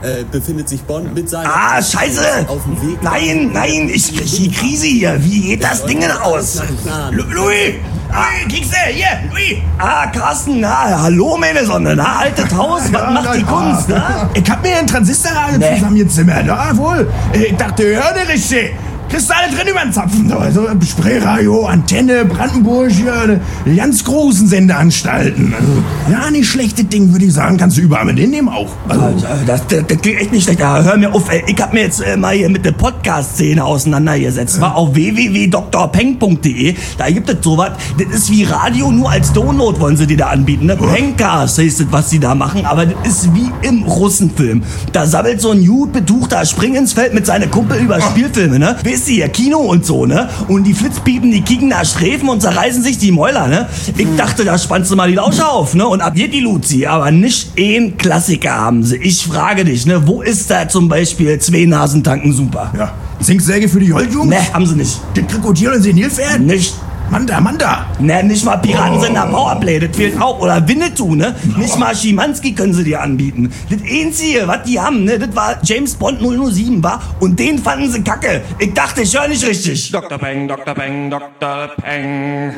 befindet sich Bond mit seiner... Scheiße! Auf dem Weg. Nein, ich krieg die Krise hier. Wie geht das Ding denn aus? Louis! Kriegst du? Hier, Louis! Carsten, hallo, meine Sonne, altes Haus, was macht die Kunst, Ich hab mir einen Transistorradio zusammengezimmert, jawohl. Ich dachte, hör dir richtig. Kristalle drin über den Zapfen. Also Sprayradio, Antenne, Brandenburg, ganz großen Sendeanstalten. Also, ja, nicht schlechtes Ding, würde ich sagen. Kannst du überall mit hinnehmen auch. Also, das klingt echt nicht schlecht. Hör mir auf, ich hab mir jetzt mal hier mit der Podcast-Szene auseinandergesetzt. War auf www.drpeng.de. Da gibt es sowas. Das ist wie Radio, nur als Download wollen sie dir da anbieten. Ne? Pengcast heißt das, was sie da machen. Aber das ist wie im Russenfilm. Da sammelt so ein gut betuchter Springinsfeld mit seinen Kumpel über Spielfilme, ne? Weißt du, hier Kino und so, ne? Und die Flitzpiepen, die kicken da Sträfen und zerreißen sich die Mäuler, ne? Ich dachte, da spannst du mal die Lauscher auf, ne? Und ab hier die Luzi, aber nicht ein Klassiker haben sie. Ich frage dich, ne? Wo ist da zum Beispiel 2 Nasentanken super? ja. Zinksäge für die Joldjungs? Ne, haben sie nicht. Den Krokodil und Senilpferd? Nicht. Manda. Ne, nicht mal Piratensender Powerplay, das fehlt auch. Oder Winnetou, ne? Nicht mal Schimanski können sie dir anbieten. Das Einzige, was die haben, ne? Das war James Bond 007, war. Und den fanden sie kacke. Ich dachte, ich höre nicht richtig. Dr. Peng, Dr. Peng, Dr. Peng.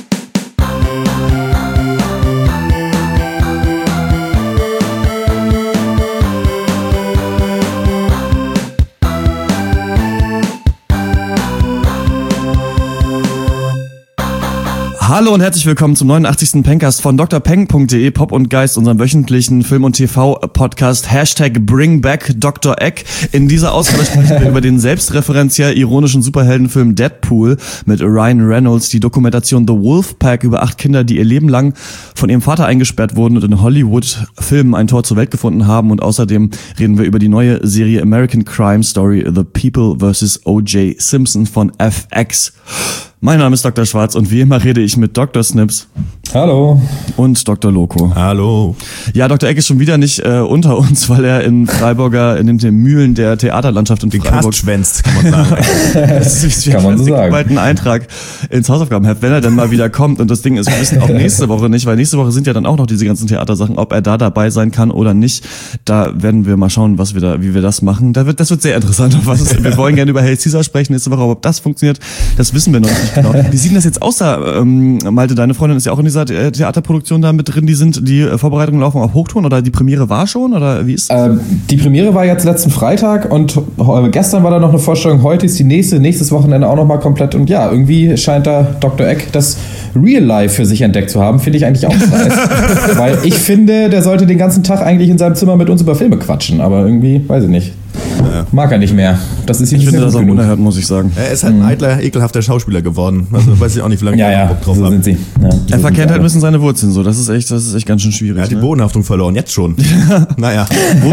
Hallo und herzlich willkommen zum 89. Pencast von drpeng.de, Pop und Geist, unserem wöchentlichen Film- und TV-Podcast #BringBackDrEck. In dieser Ausgabe sprechen wir über den selbstreferenziell ironischen Superheldenfilm Deadpool mit Ryan Reynolds, die Dokumentation The Wolfpack über 8 Kinder, die ihr Leben lang von ihrem Vater eingesperrt wurden und in Hollywood-Filmen ein Tor zur Welt gefunden haben. Und außerdem reden wir über die neue Serie American Crime Story The People vs. O.J. Simpson von FX. Mein Name ist Dr. Schwarz und wie immer rede ich mit Dr. Snips. Hallo. Und Dr. Loco. Hallo. Ja, Dr. Eck ist schon wieder nicht unter uns, weil er in Freiburger, in den Mühlen der Theaterlandschaft in Freiburg... Cast schwänzt, kann man sagen. Das ist kann man so sagen. Bald ein Eintrag ins Hausaufgabenheft, wenn er dann mal wieder kommt. Und das Ding ist, wir wissen auch nächste Woche nicht, weil nächste Woche sind ja dann auch noch diese ganzen Theatersachen, ob er da dabei sein kann oder nicht. Da werden wir mal schauen, wie wir das machen. Das wird sehr interessant. Wir wollen gerne über Hail Caesar sprechen nächste Woche, aber ob das funktioniert, das wissen wir noch nicht genau. Wie sieht denn das jetzt aus? Malte, deine Freundin ist ja auch in dieser Theaterproduktion da mit drin. Die Vorbereitungen laufen auf Hochtouren oder die Premiere war schon? Oder wie ist die Premiere war jetzt letzten Freitag und gestern war da noch eine Vorstellung. Heute ist die nächstes Wochenende auch noch mal komplett. Und ja, irgendwie scheint da Dr. Eck das Real Life für sich entdeckt zu haben. Finde ich eigentlich auch nice. Weil ich finde, der sollte den ganzen Tag eigentlich in seinem Zimmer mit uns über Filme quatschen. Aber irgendwie, weiß ich nicht. Ja. Mag er nicht mehr. Das ist ich finde das auch unerhört, muss ich sagen. Er ist halt ein eitler, ekelhafter Schauspieler geworden. Also weiß ich auch nicht, wie lange ich Bock drauf so habe. Sind sie. Ja, er verkennt halt ein bisschen seine Wurzeln so. Das ist echt ganz schön schwierig. Er hat die Bodenhaftung verloren, jetzt schon. Naja.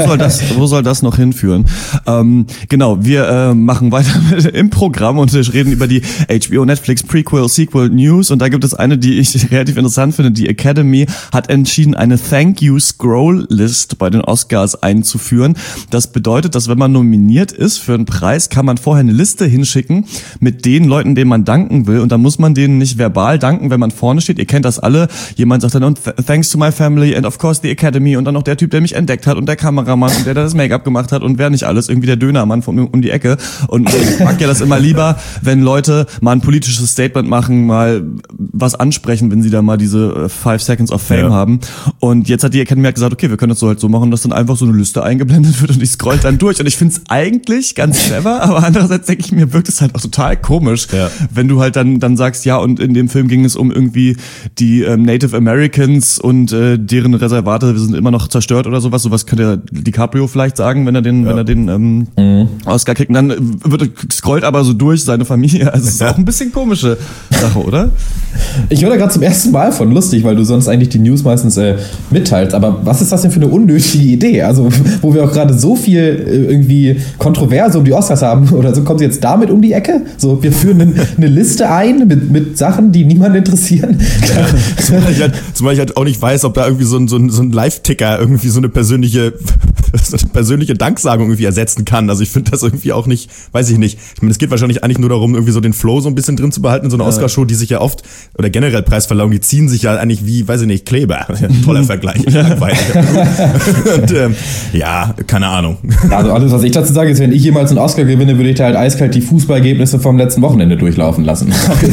Wo soll das noch hinführen? Genau, wir machen weiter im Programm und wir reden über die HBO Netflix Prequel Sequel News und da gibt es eine, die ich relativ interessant finde. Die Academy hat entschieden, eine Thank You Scroll List bei den Oscars einzuführen. Das bedeutet, dass wenn man nominiert ist für einen Preis, kann man vorher eine Liste hinschicken mit den Leuten, denen man danken will und dann muss man denen nicht verbal danken, wenn man vorne steht. Ihr kennt das alle. Jemand sagt dann, und thanks to my family and of course the Academy und dann noch der Typ, der mich entdeckt hat und der Kameramann und der das Make-up gemacht hat und wer nicht alles, irgendwie der Dönermann von um die Ecke. Und ich mag ja das immer lieber, wenn Leute mal ein politisches Statement machen, mal was ansprechen, wenn sie da mal diese 5 Seconds of Fame haben. Und jetzt hat die Academy gesagt, okay, wir können das so halt so machen, dass dann einfach so eine Liste eingeblendet wird und ich scroll dann durch. Und ich finde es eigentlich ganz clever, aber andererseits denke ich mir, wirkt es halt auch total komisch, wenn du halt dann sagst, ja, und in dem Film ging es um irgendwie die Native Americans und deren Reservate sind immer noch zerstört oder sowas. Sowas könnte ja DiCaprio vielleicht sagen, wenn er den Oscar kriegt. Und dann scrollt aber so durch seine Familie. Also es ist auch ein bisschen komische Sache, oder? Ich höre da gerade zum ersten Mal von, lustig, weil du sonst eigentlich die News meistens mitteilst. Aber was ist das denn für eine unnötige Idee? Also, wo wir auch gerade so viel irgendwie Kontroverse um die Oscars haben oder so, kommen sie jetzt damit um die Ecke? So, wir führen eine Liste ein mit Sachen, die niemanden interessieren. Zumal ich halt auch nicht weiß, ob da irgendwie so ein Live-Ticker irgendwie so eine persönliche persönliche Danksagung irgendwie ersetzen kann. Also ich finde das irgendwie auch nicht, weiß ich nicht. Ich meine, es geht wahrscheinlich eigentlich nur darum, irgendwie so den Flow so ein bisschen drin zu behalten in so einer Oscarshow, die sich ja oft, oder generell Preisverleihungen, die ziehen sich ja eigentlich wie, weiß ich nicht, Kleber. Toller Vergleich. Und ja, keine Ahnung. Also alles, was ich dazu sage, ist, wenn ich jemals einen Oscar gewinne, würde ich da halt eiskalt die Fußballergebnisse vom letzten Wochenende durchlaufen lassen.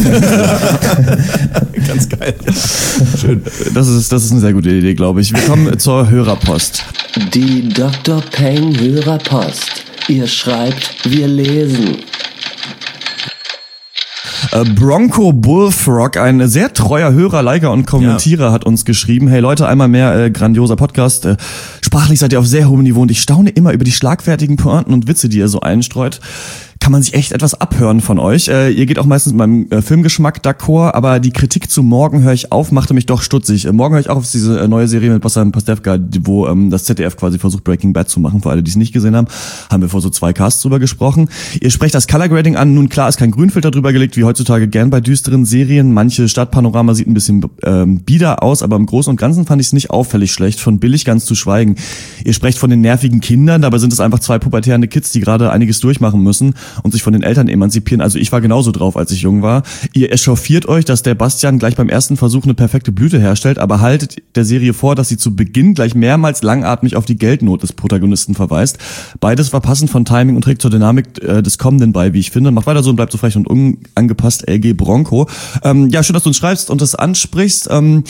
Ganz geil. Schön. Das ist eine sehr gute Idee, glaube ich. Wir kommen zur Hörerpost. Die Dr. Peng Hörerpost. Ihr schreibt, wir lesen. Bronco Bullfrog, ein sehr treuer Hörer, Liker und Kommentierer, hat uns geschrieben: Hey Leute, einmal mehr grandioser Podcast. Sprachlich seid ihr auf sehr hohem Niveau und ich staune immer über die schlagfertigen Pointen und Witze, die ihr so einstreut. Kann man sich echt etwas abhören von euch. Ihr geht auch meistens mit meinem Filmgeschmack d'accord, aber die Kritik zu Morgen höre ich auf, machte mich doch stutzig. Morgen höre ich auch auf diese neue Serie mit Bassam Pastewka, wo das ZDF quasi versucht, Breaking Bad zu machen. Für alle, die es nicht gesehen haben, haben wir vor so 2 Casts drüber gesprochen. Ihr sprecht das Color Grading an. Nun klar, ist kein Grünfilter drüber gelegt, wie heutzutage gern bei düsteren Serien. Manche Stadtpanorama sieht ein bisschen bieder aus, aber im Großen und Ganzen fand ich es nicht auffällig schlecht, von billig ganz zu schweigen. Ihr sprecht von den nervigen Kindern, dabei sind es einfach 2 pubertierende Kids, die gerade einiges durchmachen müssen und sich von den Eltern emanzipieren. Also ich war genauso drauf, als ich jung war. Ihr echauffiert euch, dass der Bastian gleich beim ersten Versuch eine perfekte Blüte herstellt, aber haltet der Serie vor, dass sie zu Beginn gleich mehrmals langatmig auf die Geldnot des Protagonisten verweist. Beides war passend von Timing und trägt zur Dynamik des Kommenden bei, wie ich finde. Macht weiter so und bleibt so frech und unangepasst, LG Bronco. Ja, schön, dass du uns schreibst und das ansprichst.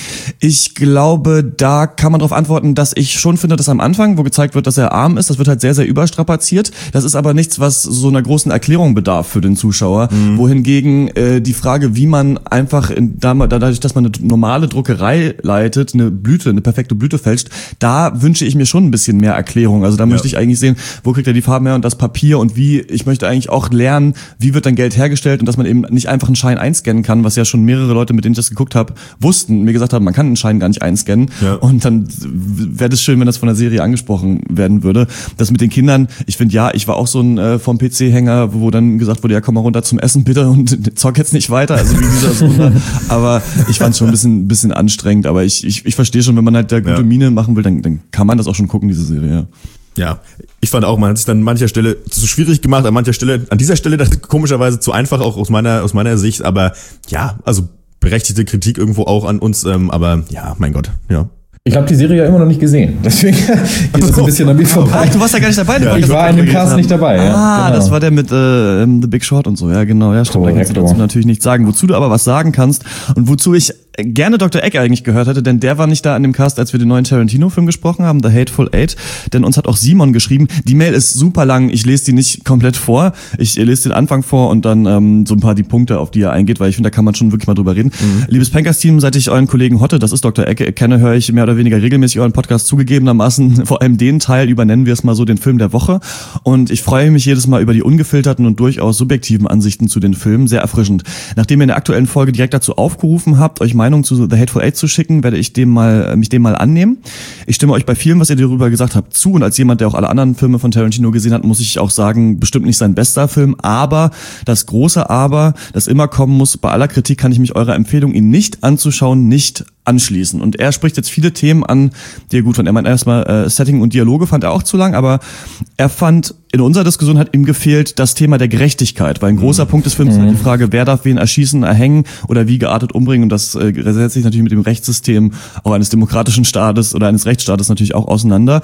Ich glaube, da kann man darauf antworten, dass ich schon finde, dass am Anfang, wo gezeigt wird, dass er arm ist, das wird halt sehr, sehr überstrapaziert. Das ist aber nichts, was so einer großen Erklärung bedarf für den Zuschauer. Wohingegen die Frage, wie man einfach dadurch, dass man eine normale Druckerei leitet, eine perfekte Blüte fälscht, da wünsche ich mir schon ein bisschen mehr Erklärung. Also da möchte ich eigentlich sehen, wo kriegt er die Farben her und das Papier und wie. Ich möchte eigentlich auch lernen, wie wird dann Geld hergestellt und dass man eben nicht einfach einen Schein einscannen kann, was ja schon mehrere Leute, mit denen ich das geguckt habe, wussten, mir gesagt haben, man kann einen Schein gar nicht einscannen. Ja. Und dann wäre es schön, wenn das von der Serie angesprochen werden würde. Das mit den Kindern, ich finde, ja, ich war auch so ein vom PC-Hänger, wo dann gesagt wurde, ja, komm mal runter zum Essen bitte und zock jetzt nicht weiter, also wie dieser Sohn. Aber ich fand es schon ein bisschen anstrengend, aber ich verstehe schon, wenn man halt da gute Miene machen will, dann kann man das auch schon gucken, diese Serie, ja. Ja, ich fand auch, man hat sich dann an mancher Stelle zu schwierig gemacht, an dieser Stelle das komischerweise zu einfach, auch aus meiner Sicht, aber ja, also berechtigte Kritik irgendwo auch an uns, aber ja, mein Gott, ja. Ich habe die Serie ja immer noch nicht gesehen, deswegen geht das ein bisschen an mir vorbei. Ach, du warst ja gar nicht dabei. Ja, ich war in dem Cast nicht dabei. Ja, genau. Das war der mit The Big Short und so. Ja, genau. Ja, stimmt. Da kannst du dazu natürlich nichts sagen. Wozu du aber was sagen kannst und wozu ich gerne Dr. Egg eigentlich gehört hätte, denn der war nicht da an dem Cast, als wir den neuen Tarantino-Film gesprochen haben, The Hateful Eight, denn uns hat auch Simon geschrieben. Die Mail ist super lang, ich lese die nicht komplett vor, ich lese den Anfang vor und dann so ein paar die Punkte, auf die er eingeht, weil ich finde, da kann man schon wirklich mal drüber reden. Liebes Pankers-Team, seit ich euren Kollegen Hotte, das ist Dr. Egg, kenne, höre ich mehr oder weniger regelmäßig euren Podcast, zugegebenermaßen vor allem den Teil über, nennen wir es mal so, den Film der Woche, und ich freue mich jedes Mal über die ungefilterten und durchaus subjektiven Ansichten zu den Filmen, sehr erfrischend. Nachdem ihr in der aktuellen Folge direkt dazu aufgerufen habt, euch Meinung zu The Hateful Eight zu schicken, werde ich mich dem mal annehmen. Ich stimme euch bei vielem, was ihr darüber gesagt habt, zu, und als jemand, der auch alle anderen Filme von Tarantino gesehen hat, muss ich auch sagen, bestimmt nicht sein bester Film, aber das große Aber, das immer kommen muss, bei aller Kritik kann ich mich eurer Empfehlung, ihn nicht anzuschauen, nicht anschließen. Und er spricht jetzt viele Themen an, die er gut fand. Er meint erstmal, Setting und Dialoge fand er auch zu lang, aber er fand, in unserer Diskussion hat ihm gefehlt das Thema der Gerechtigkeit, weil ein großer Punkt des Films ist halt die Frage, wer darf wen erschießen, erhängen oder wie geartet umbringen, und das setzt sich natürlich mit dem Rechtssystem auch eines demokratischen Staates oder eines Rechtsstaates natürlich auch auseinander.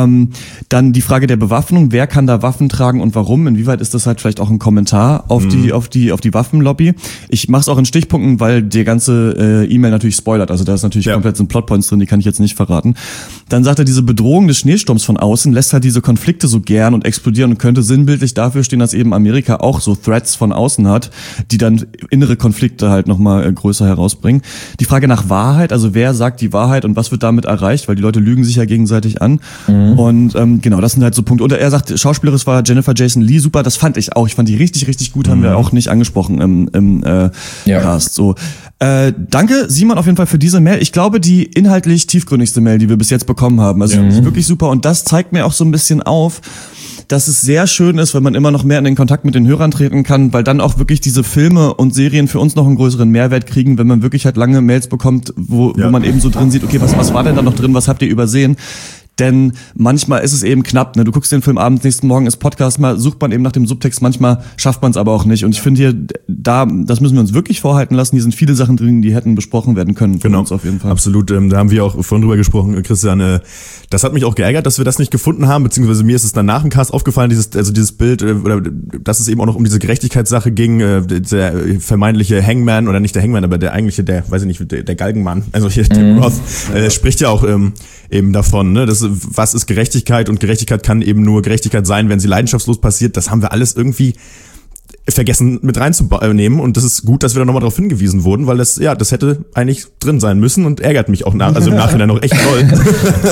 Dann die Frage der Bewaffnung, wer kann da Waffen tragen und warum, inwieweit ist das halt vielleicht auch ein Kommentar auf die Waffenlobby. Ich mache es auch in Stichpunkten, weil die ganze E-Mail natürlich spoilert, also da ist natürlich komplett sind Plotpoints drin, die kann ich jetzt nicht verraten. Dann sagt er, diese Bedrohung des Schneesturms von außen lässt halt diese Konflikte so gern und explodieren und könnte sinnbildlich dafür stehen, dass eben Amerika auch so Threats von außen hat, die dann innere Konflikte halt nochmal größer herausbringen. Die Frage nach Wahrheit, also wer sagt die Wahrheit und was wird damit erreicht, weil die Leute lügen sich ja gegenseitig an. Und genau, das sind halt so Punkte. Und er sagt, schauspielerisch war Jennifer Jason Leigh super, das fand ich auch. Ich fand die richtig, richtig gut, haben wir auch nicht angesprochen im Cast. So. Danke, Simon, auf jeden Fall für diese Mail. Ich glaube, die inhaltlich tiefgründigste Mail, die wir bis jetzt bekommen haben. Also die ist wirklich super, und das zeigt mir auch so ein bisschen auf, dass es sehr schön ist, wenn man immer noch mehr in den Kontakt mit den Hörern treten kann, weil dann auch wirklich diese Filme und Serien für uns noch einen größeren Mehrwert kriegen, wenn man wirklich halt lange Mails bekommt, wo man eben so drin sieht, okay, was war denn da noch drin, was habt ihr übersehen? denn manchmal ist es eben knapp, ne? Du guckst den Film abends, nächsten Morgen ist Podcast, mal sucht man eben nach dem Subtext, manchmal schafft man es aber auch nicht. Und ich finde hier, das müssen wir uns wirklich vorhalten lassen, hier sind viele Sachen drin, die hätten besprochen werden können von uns auf jeden Fall. Absolut, da haben wir auch vorhin drüber gesprochen, Christian, das hat mich auch geärgert, dass wir das nicht gefunden haben, beziehungsweise mir ist es dann nach dem Cast aufgefallen, dieses Bild, oder dass es eben auch noch um diese Gerechtigkeitssache ging, der vermeintliche Hangman, oder nicht der Hangman, aber der eigentliche, weiß ich nicht, der Galgenmann, also hier Tim Roth, spricht ja auch eben davon, ne, was ist Gerechtigkeit, und Gerechtigkeit kann eben nur Gerechtigkeit sein, wenn sie leidenschaftslos passiert. Das haben wir alles irgendwie vergessen mit reinzunehmen, und das ist gut, dass wir da nochmal darauf hingewiesen wurden, weil das hätte eigentlich drin sein müssen und ärgert mich auch im Nachhinein noch echt doll.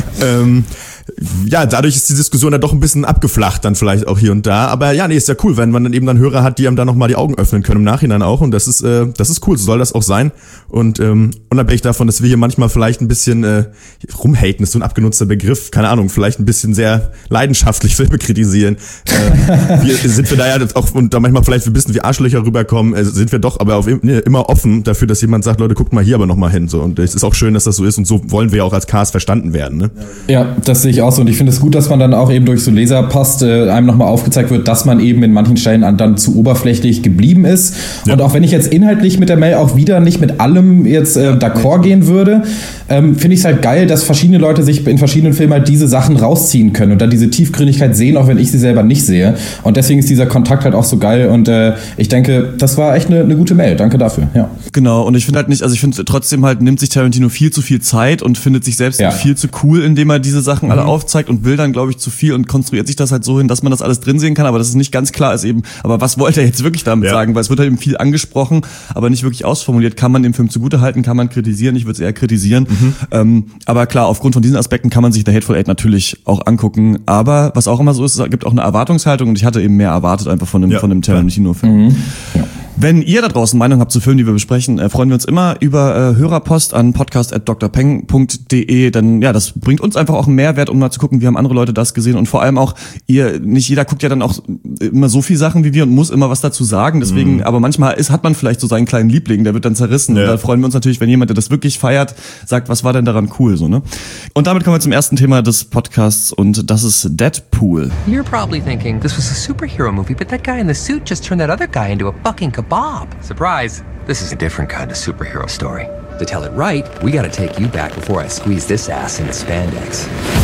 Ja, dadurch ist die Diskussion dann doch ein bisschen abgeflacht dann vielleicht auch hier und da, aber ja, nee, ist ja cool, wenn man dann eben dann Hörer hat, die einem dann nochmal die Augen öffnen können im Nachhinein auch, und das ist cool, so soll das auch sein, und unabhängig davon, dass wir hier manchmal vielleicht ein bisschen rumhaten, ist so ein abgenutzter Begriff, keine Ahnung, vielleicht ein bisschen sehr leidenschaftlich Filme kritisieren, sind wir da ja auch, und da manchmal vielleicht ein bisschen wie Arschlöcher rüberkommen, sind wir doch aber immer offen dafür, dass jemand sagt, Leute, guckt mal hier aber nochmal hin, so, und es ist auch schön, dass das so ist, und so wollen wir ja auch als Cast verstanden werden, ne? Ja, das sehe ich auch so, und ich finde es gut, dass man dann auch eben durch so Leserpost einem nochmal aufgezeigt wird, dass man eben in manchen Stellen dann zu oberflächlich geblieben ist. Ja. Und auch wenn ich jetzt inhaltlich mit der Mail auch wieder nicht mit allem jetzt d'accord gehen würde, finde ich es halt geil, dass verschiedene Leute sich in verschiedenen Filmen halt diese Sachen rausziehen können und dann diese Tiefgründigkeit sehen, auch wenn ich sie selber nicht sehe. Und deswegen ist dieser Kontakt halt auch so geil, und ich denke, das war echt eine gute Mail. Danke dafür. Ja. Genau, und ich finde halt nicht, also ich finde trotzdem halt, nimmt sich Tarantino viel zu viel Zeit und findet sich selbst viel zu cool, indem er diese Sachen alle aufzeigt, und will dann, glaube ich, zu viel und konstruiert sich das halt so hin, dass man das alles drin sehen kann, aber dass es nicht ganz klar ist eben, aber was wollte er jetzt wirklich damit sagen, weil es wird halt eben viel angesprochen, aber nicht wirklich ausformuliert. Kann man dem Film zugutehalten, kann man kritisieren, ich würde es eher kritisieren, aber klar, aufgrund von diesen Aspekten kann man sich The Hateful Eight natürlich auch angucken, aber was auch immer so ist, es gibt auch eine Erwartungshaltung, und ich hatte eben mehr erwartet einfach von dem Tarantino-Film. Ja. Wenn ihr da draußen Meinung habt zu Filmen, die wir besprechen, freuen wir uns immer über Hörerpost an podcast@drpeng.de, denn ja, das bringt uns einfach auch einen Mehrwert, um mal zu gucken, wie haben andere Leute das gesehen, und vor allem auch, nicht jeder guckt ja dann auch immer so viel Sachen wie wir und muss immer was dazu sagen, deswegen, aber manchmal hat man vielleicht so seinen kleinen Liebling, der wird dann zerrissen, und da freuen wir uns natürlich, wenn jemand, der das wirklich feiert, sagt, was war denn daran cool, so, ne? Und damit kommen wir zum ersten Thema des Podcasts, und das ist Deadpool. You're probably thinking this was a superhero movie, but that guy in the suit just turned that other guy into a fucking kebab. Surprise! This is a different kind of superhero story. To tell it right, we gotta take you back before I squeeze this ass into spandex.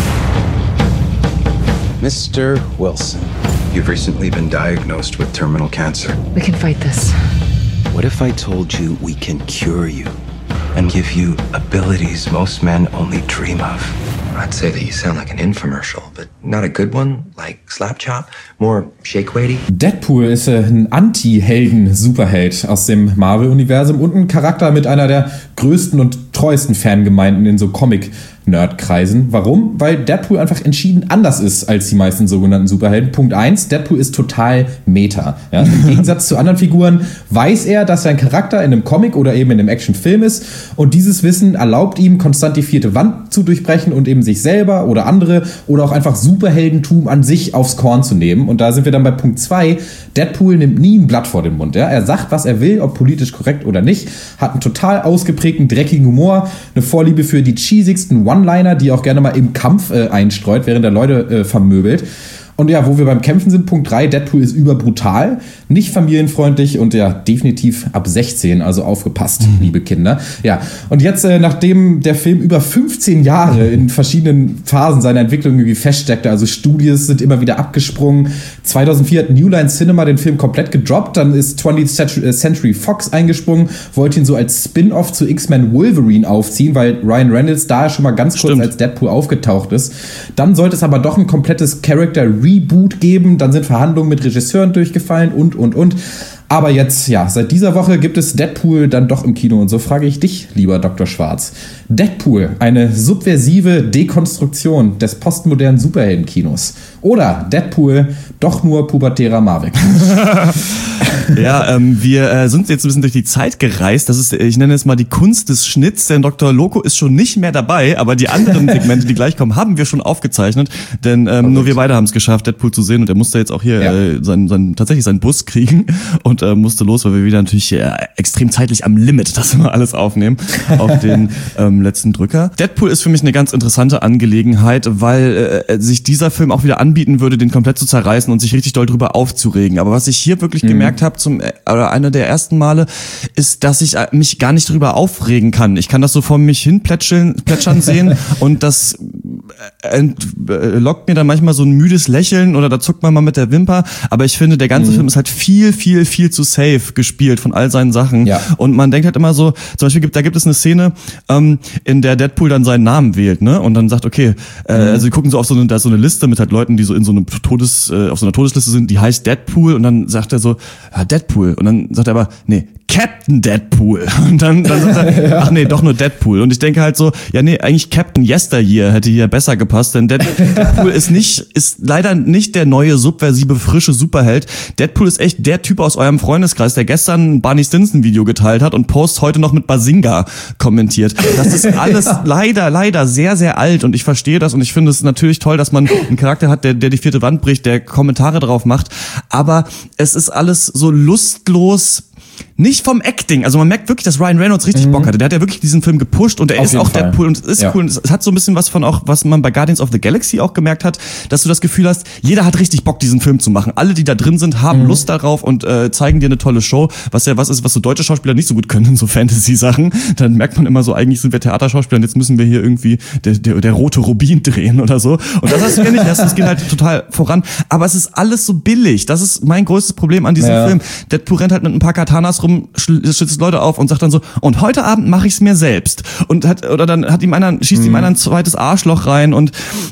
Mr. Wilson, you've recently been diagnosed with terminal cancer. We can fight this. What if I told you we can cure you and give you abilities most men only dream of? I'd say that you sound like an infomercial, but not a good one, like Slap Chop, more shake-weighty. Deadpool ist ein Anti-Helden-Superheld aus dem Marvel-Universum und ein Charakter mit einer der größten und treuesten Fangemeinden in so Comic-Nerd-Kreisen. Warum? Weil Deadpool einfach entschieden anders ist als die meisten sogenannten Superhelden. Punkt 1, Deadpool ist total Meta. Ja? Im Gegensatz zu anderen Figuren weiß er, dass sein Charakter in einem Comic oder eben in einem Actionfilm ist, und dieses Wissen erlaubt ihm, konstant die vierte Wand zu durchbrechen und eben sich selber oder andere oder auch einfach Superheldentum an sich aufs Korn zu nehmen. Und da sind wir dann bei Punkt 2. Deadpool nimmt nie ein Blatt vor den Mund. Ja? Er sagt, was er will, ob politisch korrekt oder nicht, hat einen total ausgeprägten, dreckigen Humor, eine Vorliebe für die cheesigsten One-Liner, die auch gerne mal im Kampf einstreut, während er Leute vermöbelt. Und ja, wo wir beim Kämpfen sind, Punkt 3, Deadpool ist überbrutal, nicht familienfreundlich und ja, definitiv ab 16, also aufgepasst, liebe Kinder. Ja, und jetzt, nachdem der Film über 15 Jahre in verschiedenen Phasen seiner Entwicklung irgendwie feststeckte, also Studios sind immer wieder abgesprungen, 2004 hat New Line Cinema den Film komplett gedroppt, dann ist 20th Century Fox eingesprungen, wollte ihn so als Spin-Off zu X-Men Wolverine aufziehen, weil Ryan Reynolds da schon mal ganz kurz als Deadpool aufgetaucht ist. Dann sollte es aber doch ein komplettes Character-Reboot geben, dann sind Verhandlungen mit Regisseuren durchgefallen und. Aber jetzt, ja, seit dieser Woche gibt es Deadpool dann doch im Kino. Und so frage ich dich, lieber Dr. Schwarz. Deadpool, eine subversive Dekonstruktion des postmodernen Superheldenkinos. Oder Deadpool, doch nur pubertärer Marvel. Ja, wir sind jetzt ein bisschen durch die Zeit gereist. Das ist, ich nenne es mal die Kunst des Schnitts, denn Dr. Loco ist schon nicht mehr dabei, aber die anderen Segmente, die gleich kommen, haben wir schon aufgezeichnet, denn nur wir beide haben es geschafft, Deadpool zu sehen, und er musste jetzt auch hier tatsächlich seinen Bus kriegen und musste los, weil wir wieder natürlich extrem zeitlich am Limit das immer alles aufnehmen auf den im letzten Drücker. Deadpool ist für mich eine ganz interessante Angelegenheit, weil sich dieser Film auch wieder anbieten würde, den komplett zu zerreißen und sich richtig doll drüber aufzuregen. Aber was ich hier wirklich gemerkt habe, oder einer der ersten Male, ist, dass ich mich gar nicht drüber aufregen kann. Ich kann das so vor mich hin plätschern sehen und das lockt mir dann manchmal so ein müdes Lächeln oder da zuckt man mal mit der Wimper. Aber ich finde, der ganze Film ist halt viel, viel, viel zu safe gespielt von all seinen Sachen. Ja. Und man denkt halt immer so, zum Beispiel gibt es eine Szene, in der Deadpool dann seinen Namen wählt, ne? Und dann sagt, okay, also die gucken so auf da ist so eine Liste mit halt Leuten, die so in so einem auf so einer Todesliste sind, die heißt Deadpool und dann sagt er so, ja, Deadpool. Und dann sagt er aber, nee, Captain Deadpool. Und dann sagt er, ach nee, doch nur Deadpool. Und ich denke halt so, ja nee, eigentlich Captain Yesteryear hätte hier besser gepasst, denn Deadpool ist leider nicht der neue, subversive, frische Superheld. Deadpool ist echt der Typ aus eurem Freundeskreis, der gestern ein Barney Stinson Video geteilt hat und Post heute noch mit Bazinga kommentiert. Das ist alles leider sehr, sehr alt und ich verstehe das und ich finde es natürlich toll, dass man einen Charakter hat, der die vierte Wand bricht, der Kommentare drauf macht, aber es ist alles so lustlos. Nicht vom Acting, also man merkt wirklich, dass Ryan Reynolds richtig Bock hatte. Der hat ja wirklich diesen Film gepusht und er ist auch Deadpool und es ist cool. Und es hat so ein bisschen was von auch, was man bei Guardians of the Galaxy auch gemerkt hat, dass du das Gefühl hast, jeder hat richtig Bock, diesen Film zu machen. Alle, die da drin sind, haben Lust darauf und zeigen dir eine tolle Show, was ja was ist, was so deutsche Schauspieler nicht so gut können in so Fantasy-Sachen. Dann merkt man immer so, eigentlich sind wir Theaterschauspieler und jetzt müssen wir hier irgendwie der rote Rubin drehen oder so. Und das hast du ja nicht, das geht halt total voran. Aber es ist alles so billig. Das ist mein größtes Problem an diesem Film. Deadpool rennt halt mit ein paar Katanas rum, schützt Leute auf und sagt dann so, und heute Abend mache ich's mir selbst. Und schießt ihm einer ein zweites Arschloch rein und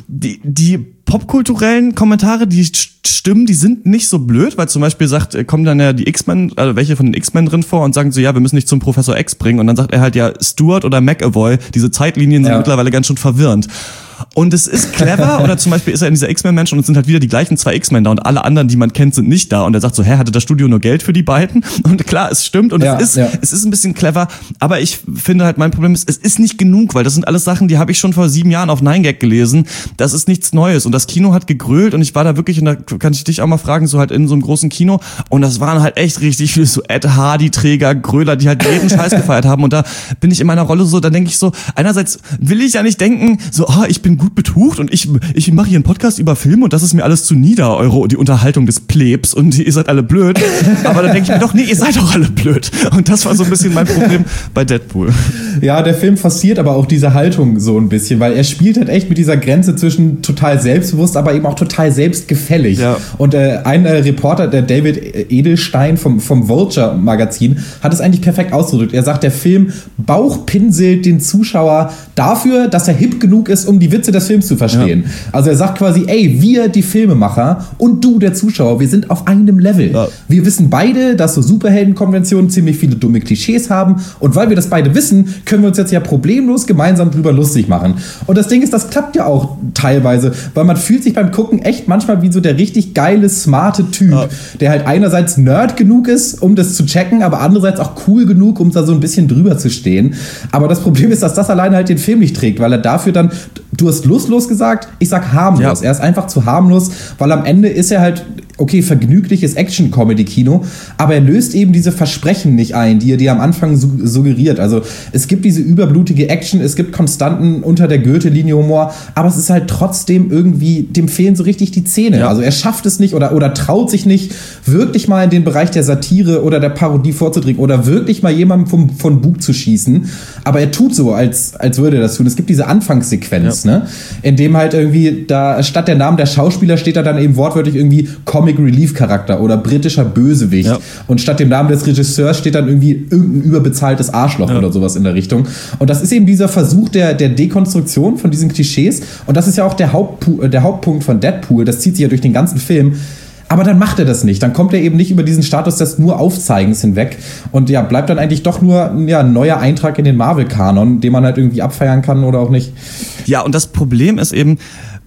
die popkulturellen Kommentare, die stimmen, die sind nicht so blöd, weil zum Beispiel kommen dann ja die X-Men, also welche von den X-Men drin vor und sagen so, ja, wir müssen dich zum Professor X bringen und dann sagt er halt, ja, Stewart oder McAvoy, diese Zeitlinien sind mittlerweile ganz schön verwirrend. Und es ist clever, oder zum Beispiel ist er in dieser X-Men-Mensch und es sind halt wieder die gleichen 2 X-Men da und alle anderen, die man kennt, sind nicht da. Und er sagt so, hatte das Studio nur Geld für die beiden? Und klar, es stimmt und es ist ein bisschen clever, aber ich finde halt, mein Problem ist, es ist nicht genug, weil das sind alles Sachen, die habe ich schon vor 7 Jahren auf 9gag gelesen. Das ist nichts Neues und das Kino hat gegrölt und ich war da wirklich, und da kann ich dich auch mal fragen, so halt in so einem großen Kino und das waren halt echt richtig viele so Ed Hardy-Träger, Gröler, die halt jeden Scheiß gefeiert haben und da bin ich in meiner Rolle so, da denke ich so, einerseits will ich ja nicht denken, so, ich bin gut betucht und ich mache hier einen Podcast über Filme und das ist mir alles zu nieder, die Unterhaltung des Plebs und ihr seid alle blöd. Aber dann denke ich mir doch, nee, ihr seid doch alle blöd. Und das war so ein bisschen mein Problem bei Deadpool. Ja, der Film forciert aber auch diese Haltung so ein bisschen, weil er spielt halt echt mit dieser Grenze zwischen total selbstbewusst, aber eben auch total selbstgefällig. Ja. Und ein Reporter, der David Edelstein vom Vulture-Magazin, hat es eigentlich perfekt ausgedrückt. Er sagt, der Film bauchpinselt den Zuschauer dafür, dass er hip genug ist, um die Witze des Films zu verstehen. Ja. Also er sagt quasi, ey, wir, die Filmemacher und du, der Zuschauer, wir sind auf einem Level. Ja. Wir wissen beide, dass so Superheldenkonventionen ziemlich viele dumme Klischees haben und weil wir das beide wissen, können wir uns jetzt ja problemlos gemeinsam drüber lustig machen. Und das Ding ist, das klappt ja auch teilweise, weil man fühlt sich beim Gucken echt manchmal wie so der richtig geile, smarte Typ, der halt einerseits Nerd genug ist, um das zu checken, aber andererseits auch cool genug, um da so ein bisschen drüber zu stehen. Aber das Problem ist, dass das alleine halt den Film nicht trägt, weil er dafür dann, du hast lustlos gesagt, ich sag harmlos. Ja. Er ist einfach zu harmlos, weil am Ende ist er halt, okay, vergnügliches Action-Comedy-Kino, aber er löst eben diese Versprechen nicht ein, die er dir am Anfang suggeriert. Also es gibt diese überblutige Action, es gibt konstanten unter der Gürtellinie Humor, aber es ist halt trotzdem irgendwie, dem fehlen so richtig die Zähne. Ja. Also er schafft es nicht oder traut sich nicht, wirklich mal in den Bereich der Satire oder der Parodie vorzudringen oder wirklich mal jemandem von Bug zu schießen, aber er tut so, als würde er das tun. Es gibt diese Anfangssequenz, ne, in dem halt irgendwie da statt der Namen der Schauspieler steht da dann eben wortwörtlich irgendwie Comic Relief Charakter oder britischer Bösewicht. Ja. Und statt dem Namen des Regisseurs steht dann irgendwie irgendein überbezahltes Arschloch oder sowas in der Richtung. Und das ist eben dieser Versuch der Dekonstruktion von diesen Klischees. Und das ist ja auch der Hauptpunkt von Deadpool. Das zieht sich ja durch den ganzen Film. Aber dann macht er das nicht. Dann kommt er eben nicht über diesen Status des nur Aufzeigens hinweg. Und ja, bleibt dann eigentlich doch nur ein neuer Eintrag in den Marvel-Kanon, den man halt irgendwie abfeiern kann oder auch nicht. Ja, und das Problem ist eben,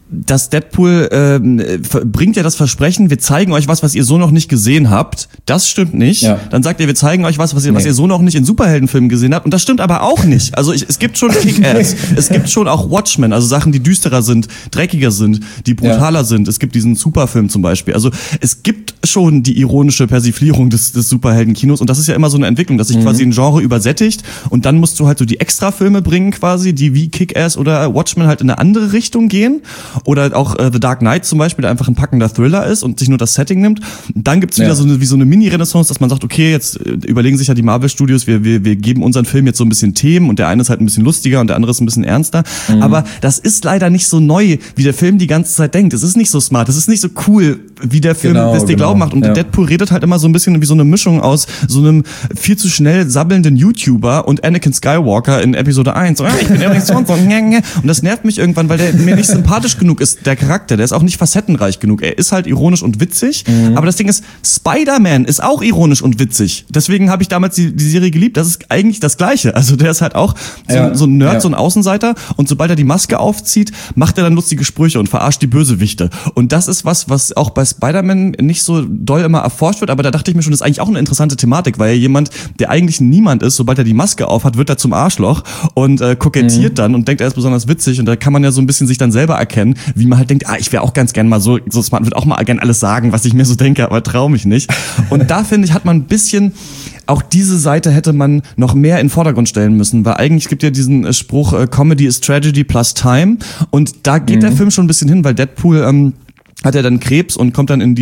dass Deadpool bringt ja das Versprechen, wir zeigen euch was ihr so noch nicht gesehen habt. Das stimmt nicht. Ja. Dann sagt ihr, wir zeigen euch was ihr so noch nicht in Superheldenfilmen gesehen habt. Und das stimmt aber auch nicht. Also es gibt schon Kick-Ass. Es gibt schon auch Watchmen, also Sachen, die düsterer sind, dreckiger sind, die brutaler sind. Es gibt diesen Superfilm zum Beispiel. Also es gibt schon die ironische Persiflierung des Superheldenkinos. Und das ist ja immer so eine Entwicklung, dass sich quasi ein Genre übersättigt. Und dann musst du halt so die Extrafilme bringen quasi, die wie Kick-Ass oder Watchmen halt in eine andere Richtung gehen. Oder auch The Dark Knight zum Beispiel, der einfach ein packender Thriller ist und sich nur das Setting nimmt. Dann gibt's wieder so eine Mini-Renaissance, dass man sagt, okay, jetzt überlegen sich ja die Marvel-Studios, wir geben unseren Film jetzt so ein bisschen Themen und der eine ist halt ein bisschen lustiger und der andere ist ein bisschen ernster. Aber das ist leider nicht so neu, wie der Film die ganze Zeit denkt. Es ist nicht so smart, es ist nicht so cool, wie der Film es dir glauben macht. Und Deadpool redet halt immer so ein bisschen wie so eine Mischung aus so einem viel zu schnell sabbelnden YouTuber und Anakin Skywalker in Episode 1. So, ich bin übrigens so und so. Und das nervt mich irgendwann, weil der mir nicht sympathisch genug ist, der Charakter. Der ist auch nicht facettenreich genug. Er ist halt ironisch und witzig. Aber das Ding ist, Spider-Man ist auch ironisch und witzig. Deswegen habe ich damals die Serie geliebt. Das ist eigentlich das Gleiche. Also der ist halt auch so ein Nerd, so ein Außenseiter. Und sobald er die Maske aufzieht, macht er dann lustige Sprüche und verarscht die Bösewichte. Und das ist was auch bei Spider-Man nicht so doll immer erforscht wird. Aber da dachte ich mir schon, das ist eigentlich auch eine interessante Thematik, weil jemand, der eigentlich niemand ist, sobald er die Maske aufhat, wird er zum Arschloch und kokettiert dann und denkt, er ist besonders witzig. Und da kann man ja so ein bisschen sich dann selber erkennen, wie man halt denkt, ich wäre auch ganz gern mal so smart, würde auch mal gern alles sagen, was ich mir so denke, aber traue mich nicht. Und da finde ich, hat man ein bisschen, auch diese Seite hätte man noch mehr in den Vordergrund stellen müssen, weil eigentlich gibt ja diesen Spruch, Comedy is Tragedy plus Time, und da geht der Film schon ein bisschen hin, weil Deadpool hat er dann Krebs und kommt dann in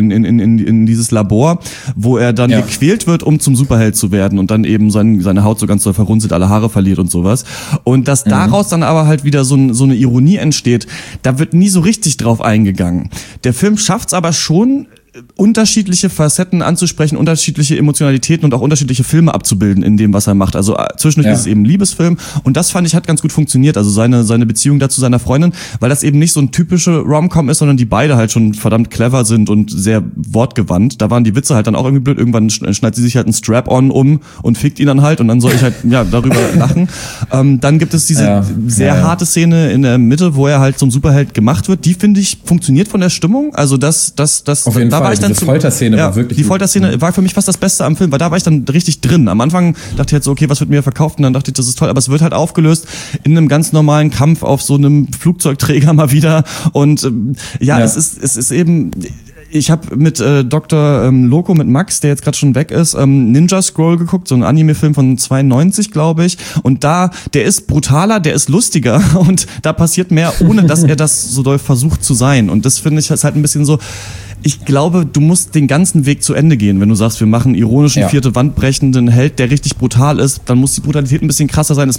dieses Labor, wo er dann gequält wird, um zum Superheld zu werden und dann eben seine Haut so ganz doll verrunzelt, alle Haare verliert und sowas. Und dass daraus dann aber halt wieder so eine Ironie entsteht, da wird nie so richtig drauf eingegangen. Der Film schafft's aber schon, unterschiedliche Facetten anzusprechen, unterschiedliche Emotionalitäten und auch unterschiedliche Filme abzubilden in dem, was er macht. Also zwischendurch ist es eben ein Liebesfilm, und das fand ich hat ganz gut funktioniert, also seine Beziehung dazu seiner Freundin, weil das eben nicht so ein typische Rom-Com ist, sondern die beide halt schon verdammt clever sind und sehr wortgewandt. Da waren die Witze halt dann auch irgendwie blöd. Irgendwann schneidet sie sich halt einen Strap-on um und fickt ihn dann halt, und dann soll ich halt darüber lachen. Dann gibt es diese sehr harte Szene in der Mitte, wo er halt zum Superheld gemacht wird. Die, finde ich, funktioniert von der Stimmung. Also das auf jeden Fall. Ich dann die Folterszene war wirklich die Folterszene war für mich fast das Beste am Film, weil da war ich dann richtig drin. Am Anfang dachte ich halt so, okay, was wird mir verkauft? Und dann dachte ich, das ist toll. Aber es wird halt aufgelöst in einem ganz normalen Kampf auf so einem Flugzeugträger mal wieder. Und es ist eben... Ich habe mit Dr. Loco, mit Max, der jetzt gerade schon weg ist, Ninja Scroll geguckt, so ein Anime-Film von 92, glaube ich. Und der ist brutaler, der ist lustiger und da passiert mehr, ohne dass er das so doll versucht zu sein. Und das finde ich ist halt ein bisschen so... Ich glaube, du musst den ganzen Weg zu Ende gehen. Wenn du sagst, wir machen einen ironischen, vierte Wand brechenden Held, der richtig brutal ist, dann muss die Brutalität ein bisschen krasser sein.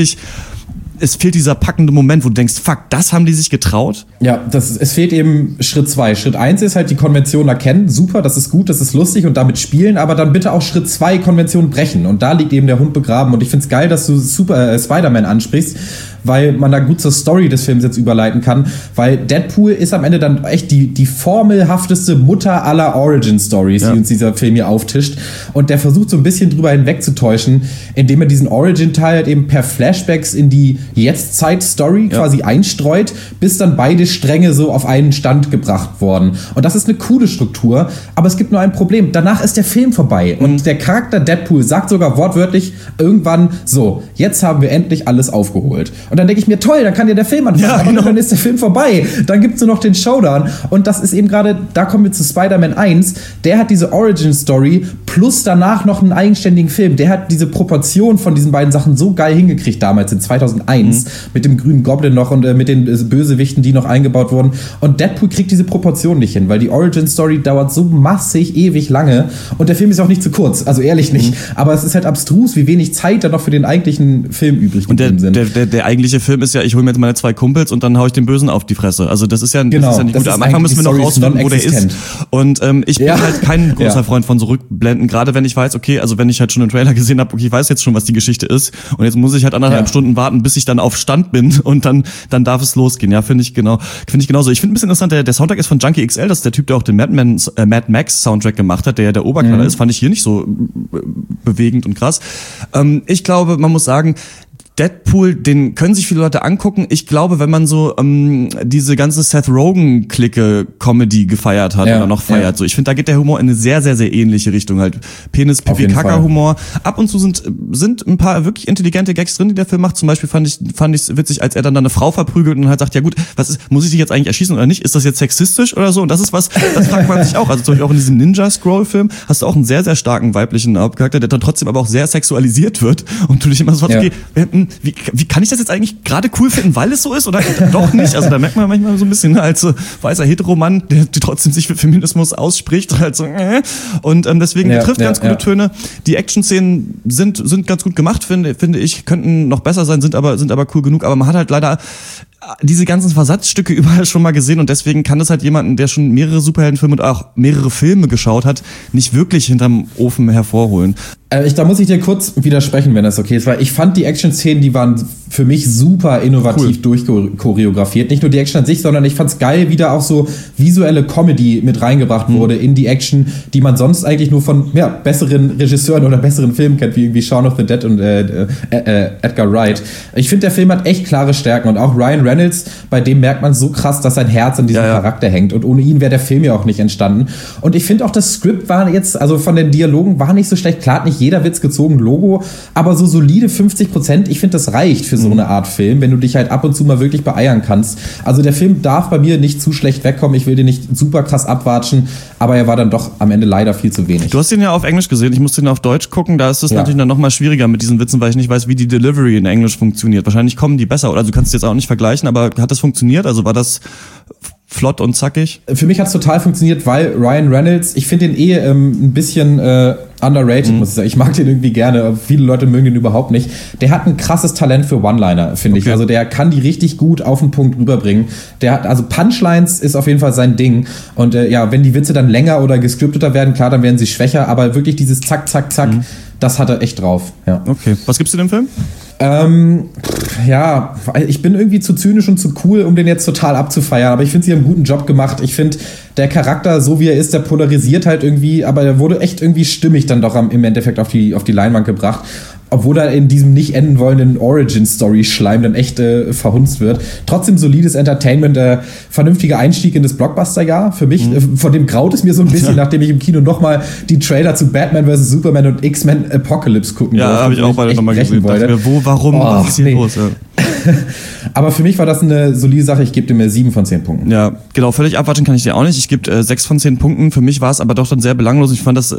Es fehlt dieser packende Moment, wo du denkst, fuck, das haben die sich getraut? Ja, es fehlt eben Schritt 2. Schritt 1 ist halt die Konvention erkennen. Super, das ist gut, das ist lustig und damit spielen, aber dann bitte auch Schritt 2 Konvention brechen. Und da liegt eben der Hund begraben. Und ich find's geil, dass du Spider-Man ansprichst, weil man da gut zur Story des Films jetzt überleiten kann, weil Deadpool ist am Ende dann echt die formelhafteste Mutter aller Origin-Stories, die uns dieser Film hier auftischt. Und der versucht so ein bisschen drüber hinwegzutäuschen, indem er diesen Origin-Teil halt eben per Flashbacks in die Jetztzeit-Story quasi einstreut, bis dann beide Stränge so auf einen Stand gebracht worden. Und das ist eine coole Struktur, aber es gibt nur ein Problem. Danach ist der Film vorbei und der Charakter Deadpool sagt sogar wortwörtlich irgendwann so, jetzt haben wir endlich alles aufgeholt. Und dann denke ich mir, toll, dann kann ja der Film anfangen, aber dann ist der Film vorbei. Dann gibt es nur noch den Showdown. Und das ist eben gerade, da kommen wir zu Spider-Man 1, der hat diese Origin-Story plus danach noch einen eigenständigen Film. Der hat diese Proportion von diesen beiden Sachen so geil hingekriegt damals in 2001 mit dem grünen Goblin noch und mit den Bösewichten, die noch eingebaut wurden. Und Deadpool kriegt diese Proportion nicht hin, weil die Origin-Story dauert so massig ewig lange und der Film ist auch nicht zu kurz, also ehrlich nicht. Aber es ist halt abstrus, wie wenig Zeit da noch für den eigentlichen Film übrig geblieben sind. Der eigentliche Film ist ja, ich hole mir jetzt meine 2 Kumpels und dann hau ich den Bösen auf die Fresse. Also das ist ja nicht gut. Am Anfang müssen wir noch rausfinden, wo der ist. Und ich bin halt kein großer Freund von so Rückblenden, gerade wenn ich weiß, okay, also wenn ich halt schon einen Trailer gesehen habe, okay, ich weiß jetzt schon, was die Geschichte ist und jetzt muss ich halt 1,5 Stunden warten, bis ich dann auf Stand bin und dann darf es losgehen. Ja, finde ich genauso. Ich finde ein bisschen interessant, der Soundtrack ist von Junkie XL, das ist der Typ, der auch den Mad Max Soundtrack gemacht hat, der ja der Oberknaller ist, fand ich hier nicht so bewegend und krass. Ich glaube, man muss sagen, Deadpool, den können sich viele Leute angucken. Ich glaube, wenn man so diese ganze Seth Rogen-Clique-Comedy gefeiert hat oder noch feiert, so ich finde, da geht der Humor in eine sehr, sehr, sehr ähnliche Richtung. Halt Penis-Pipi-Kaka-Humor. Ab und zu sind ein paar wirklich intelligente Gags drin, die der Film macht. Zum Beispiel fand ich witzig, als er dann eine Frau verprügelt und halt sagt, ja gut, muss ich dich jetzt eigentlich erschießen oder nicht? Ist das jetzt sexistisch oder so? Und das ist was, das fragt man sich auch. Also zum Beispiel auch in diesem Ninja-Scroll-Film hast du auch einen sehr, sehr starken weiblichen Hauptcharakter, der dann trotzdem aber auch sehr sexualisiert wird und du dich immer so fragst, okay, wie kann ich das jetzt eigentlich gerade cool finden, weil es so ist oder doch nicht? Also da merkt man manchmal so ein bisschen als weißer Heteromann, der trotzdem sich für Feminismus ausspricht, halt so, und deswegen trifft ganz gute Töne. Die Action-Szenen sind ganz gut gemacht, finde ich, könnten noch besser sein, sind aber cool genug, aber man hat halt leider diese ganzen Versatzstücke überall schon mal gesehen und deswegen kann das halt jemanden, der schon mehrere Superheldenfilme und auch mehrere Filme geschaut hat, nicht wirklich hinterm Ofen hervorholen. Da muss ich dir kurz widersprechen, wenn das okay ist, weil ich fand die Action-Szenen, die waren für mich super innovativ durchchoreografiert. Nicht nur die Action an sich, sondern ich fand's geil, wie da auch so visuelle Comedy mit reingebracht wurde in die Action, die man sonst eigentlich nur von besseren Regisseuren oder besseren Filmen kennt, wie irgendwie Shaun of the Dead und Edgar Wright. Ich finde, der Film hat echt klare Stärken und auch Ryan Reynolds, bei dem merkt man so krass, dass sein Herz an diesem Charakter hängt und ohne ihn wäre der Film ja auch nicht entstanden. Und ich finde auch, das Skript war jetzt, also von den Dialogen war nicht so schlecht, klar hat nicht jeder Witz gezogen, Logo, aber so solide 50%, ich finde, das reicht für so eine Art Film, wenn du dich halt ab und zu mal wirklich beeiern kannst. Also der Film darf bei mir nicht zu schlecht wegkommen, ich will den nicht super krass abwatschen, aber er war dann doch am Ende leider viel zu wenig. Du hast ihn ja auf Englisch gesehen, ich musste ihn auf Deutsch gucken, da ist es natürlich dann nochmal schwieriger mit diesen Witzen, weil ich nicht weiß, wie die Delivery in Englisch funktioniert. Wahrscheinlich kommen die besser, oder du kannst es jetzt auch nicht vergleichen, aber hat das funktioniert? Also war das flott und zackig? Für mich hat es total funktioniert, weil Ryan Reynolds, ich finde den ein bisschen underrated, muss ich sagen. Ich mag den irgendwie gerne, aber viele Leute mögen den überhaupt nicht. Der hat ein krasses Talent für One-Liner, finde ich. Also der kann die richtig gut auf den Punkt rüberbringen. Der hat, also Punchlines ist auf jeden Fall sein Ding. Und wenn die Witze dann länger oder gescripteter werden, klar, dann werden sie schwächer, aber wirklich dieses Zack, Zack, Zack, das hat er echt drauf. Ja. Okay. Was gibst du dem Film? Ich bin irgendwie zu zynisch und zu cool, um den jetzt total abzufeiern, aber ich finde, sie haben einen guten Job gemacht. Ich finde, der Charakter, so wie er ist, der polarisiert halt irgendwie, aber der wurde echt irgendwie stimmig dann doch im Endeffekt auf die Leinwand gebracht. Obwohl er in diesem nicht enden wollenden Origin-Story-Schleim dann echt verhunzt wird. Trotzdem solides Entertainment, vernünftiger Einstieg in das Blockbuster-Jahr für mich. Von dem graut es mir so ein bisschen, nachdem ich im Kino nochmal die Trailer zu Batman vs. Superman und X-Men Apocalypse gucken durfte. Ja, habe ich auch beide nochmal gesehen. Warum? Was ist hier los? Ja. Aber für mich war das eine solide Sache. Ich gebe dem 7 von 10 Punkten. Ja, genau. Völlig abwatschen kann ich dir auch nicht. Ich gebe 6 von 10 Punkten. Für mich war es aber doch dann sehr belanglos. Ich fand das,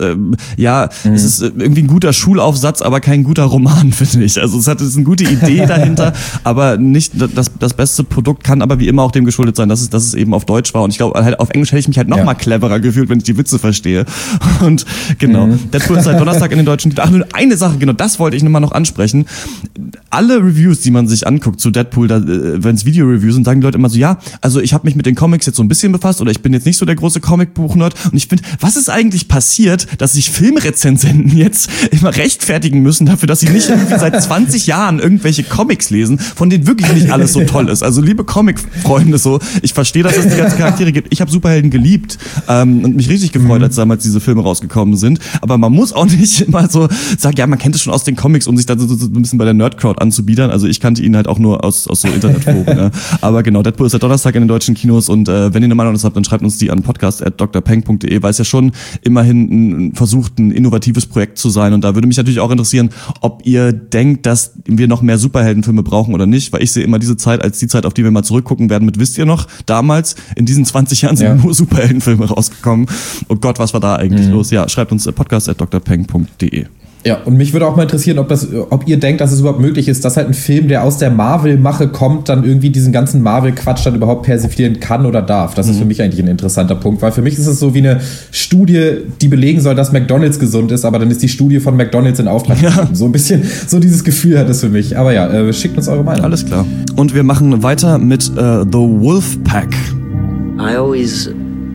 es ist irgendwie ein guter Schulaufsatz, aber kein guter Roman, finde ich. Also es ist eine gute Idee dahinter, aber nicht das beste Produkt, kann aber wie immer auch dem geschuldet sein, dass es eben auf Deutsch war. Und ich glaube, halt auf Englisch hätte ich mich halt noch mal cleverer gefühlt, wenn ich die Witze verstehe. Und genau. Deadpool ist seit Donnerstag in den deutschen Titeln. Ach, nur eine Sache, genau, das wollte ich nochmal noch ansprechen. Alle Reviews, die man sich anguckt zu Deadpool, wenn es Video-Reviews sind, sagen die Leute immer so, ja, also ich habe mich mit den Comics jetzt so ein bisschen befasst oder ich bin jetzt nicht so der große Comicbuch-Nerd und ich finde, was ist eigentlich passiert, dass sich Filmrezensenten jetzt immer rechtfertigen müssen dafür, dass sie nicht irgendwie seit 20 Jahren irgendwelche Comics lesen, von denen wirklich nicht alles so toll ist. Also liebe Comic-Freunde, so, ich verstehe, dass es die ganzen Charaktere gibt. Ich habe Superhelden geliebt und mich richtig gefreut, als damals diese Filme rausgekommen sind. Aber man muss auch nicht immer so sagen, ja, man kennt es schon aus den Comics, um sich dann so ein bisschen bei der Nerd-Crowd anzubiedern. Also ich kannte ihn halt auch nur aus so Internetforen. Ne? Aber genau, Deadpool ist seit Donnerstag in den deutschen Kinos und wenn ihr eine Meinung dazu habt, dann schreibt uns die an podcast@drpeng.de, weil es ja schon immerhin versucht, ein innovatives Projekt zu sein. Und da würde mich natürlich auch interessieren, ob ihr denkt, dass wir noch mehr Superheldenfilme brauchen oder nicht, weil ich sehe immer diese Zeit als die Zeit, auf die wir mal zurückgucken werden mit, wisst ihr noch, damals, in diesen 20 Jahren sind nur Superheldenfilme rausgekommen. Oh Gott, was war da eigentlich los? Ja, schreibt uns podcast@drpeng.de. Ja, und mich würde auch mal interessieren, ob ihr denkt, dass es überhaupt möglich ist, dass halt ein Film, der aus der Marvel-Mache kommt, dann irgendwie diesen ganzen Marvel-Quatsch dann überhaupt persiflieren kann oder darf. Das ist für mich eigentlich ein interessanter Punkt, weil für mich ist es so wie eine Studie, die belegen soll, dass McDonald's gesund ist, aber dann ist die Studie von McDonald's in Auftrag gegeben. So ein bisschen, so dieses Gefühl hat es für mich. Aber ja, schickt uns eure Meinung. Alles klar. Und wir machen weiter mit The Wolfpack. I always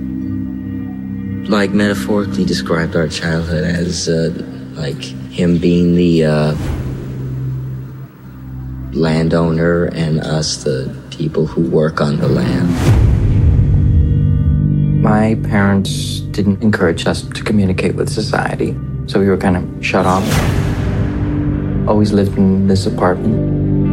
metaphorically described our childhood as him being the landowner and us the people who work on the land. My parents didn't encourage us to communicate with society, so we were kind of shut off. Always lived in this apartment.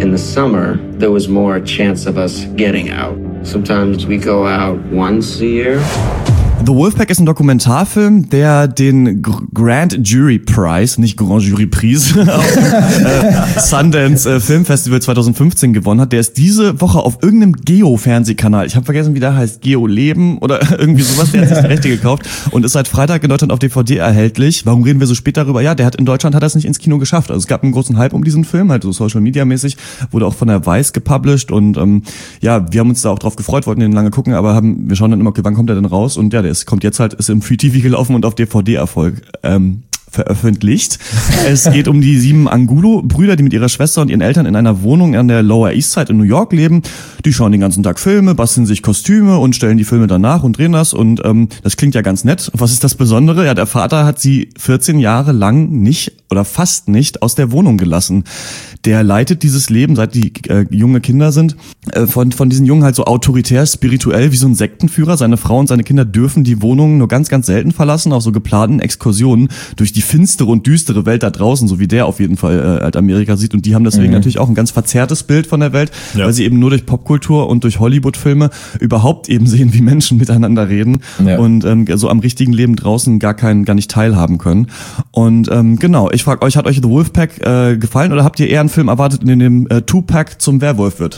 In the summer, there was more chance of us getting out. Sometimes we go out once a year. The Wolfpack ist ein Dokumentarfilm, der den Grand Jury Prize, nicht Grand Jury Prize, Sundance Filmfestival 2015 gewonnen hat. Der ist diese Woche auf irgendeinem Geo-Fernsehkanal, ich habe vergessen, wie der heißt, Geo Leben oder irgendwie sowas, der hat sich die Rechte gekauft und ist seit Freitag in Deutschland auf DVD erhältlich. Warum reden wir so spät darüber? Ja, in Deutschland hat er es nicht ins Kino geschafft. Also es gab einen großen Hype um diesen Film, halt so Social-Media-mäßig, wurde auch von der Vice gepublished und ja, wir haben uns da auch drauf gefreut, wollten den lange gucken, aber wir schauen dann immer, okay, wann kommt der denn raus? Und ja, kommt jetzt halt, ist im Free TV gelaufen und auf DVD-Erfolg veröffentlicht. Es geht um die 7 Angulo-Brüder, die mit ihrer Schwester und ihren Eltern in einer Wohnung an der Lower East Side in New York leben. Die schauen den ganzen Tag Filme, basteln sich Kostüme und stellen die Filme danach und drehen das und das klingt ja ganz nett. Was ist das Besondere? Ja, der Vater hat sie 14 Jahre lang nicht oder fast nicht aus der Wohnung gelassen. Der leitet dieses Leben, seit die junge Kinder sind, von diesen Jungen halt so autoritär, spirituell wie so ein Sektenführer. Seine Frau und seine Kinder dürfen die Wohnung nur ganz, ganz selten verlassen, auf so geplanten Exkursionen durch die finstere und düstere Welt da draußen, so wie der auf jeden Fall halt Amerika sieht. Und die haben deswegen natürlich auch ein ganz verzerrtes Bild von der Welt, weil sie eben nur durch Popkultur und durch Hollywood-Filme überhaupt eben sehen, wie Menschen miteinander reden und so am richtigen Leben draußen gar nicht teilhaben können. Und genau, ich frage euch, hat euch The Wolfpack gefallen oder habt ihr eher einen Film erwartet, in dem Tupac zum Werwolf wird?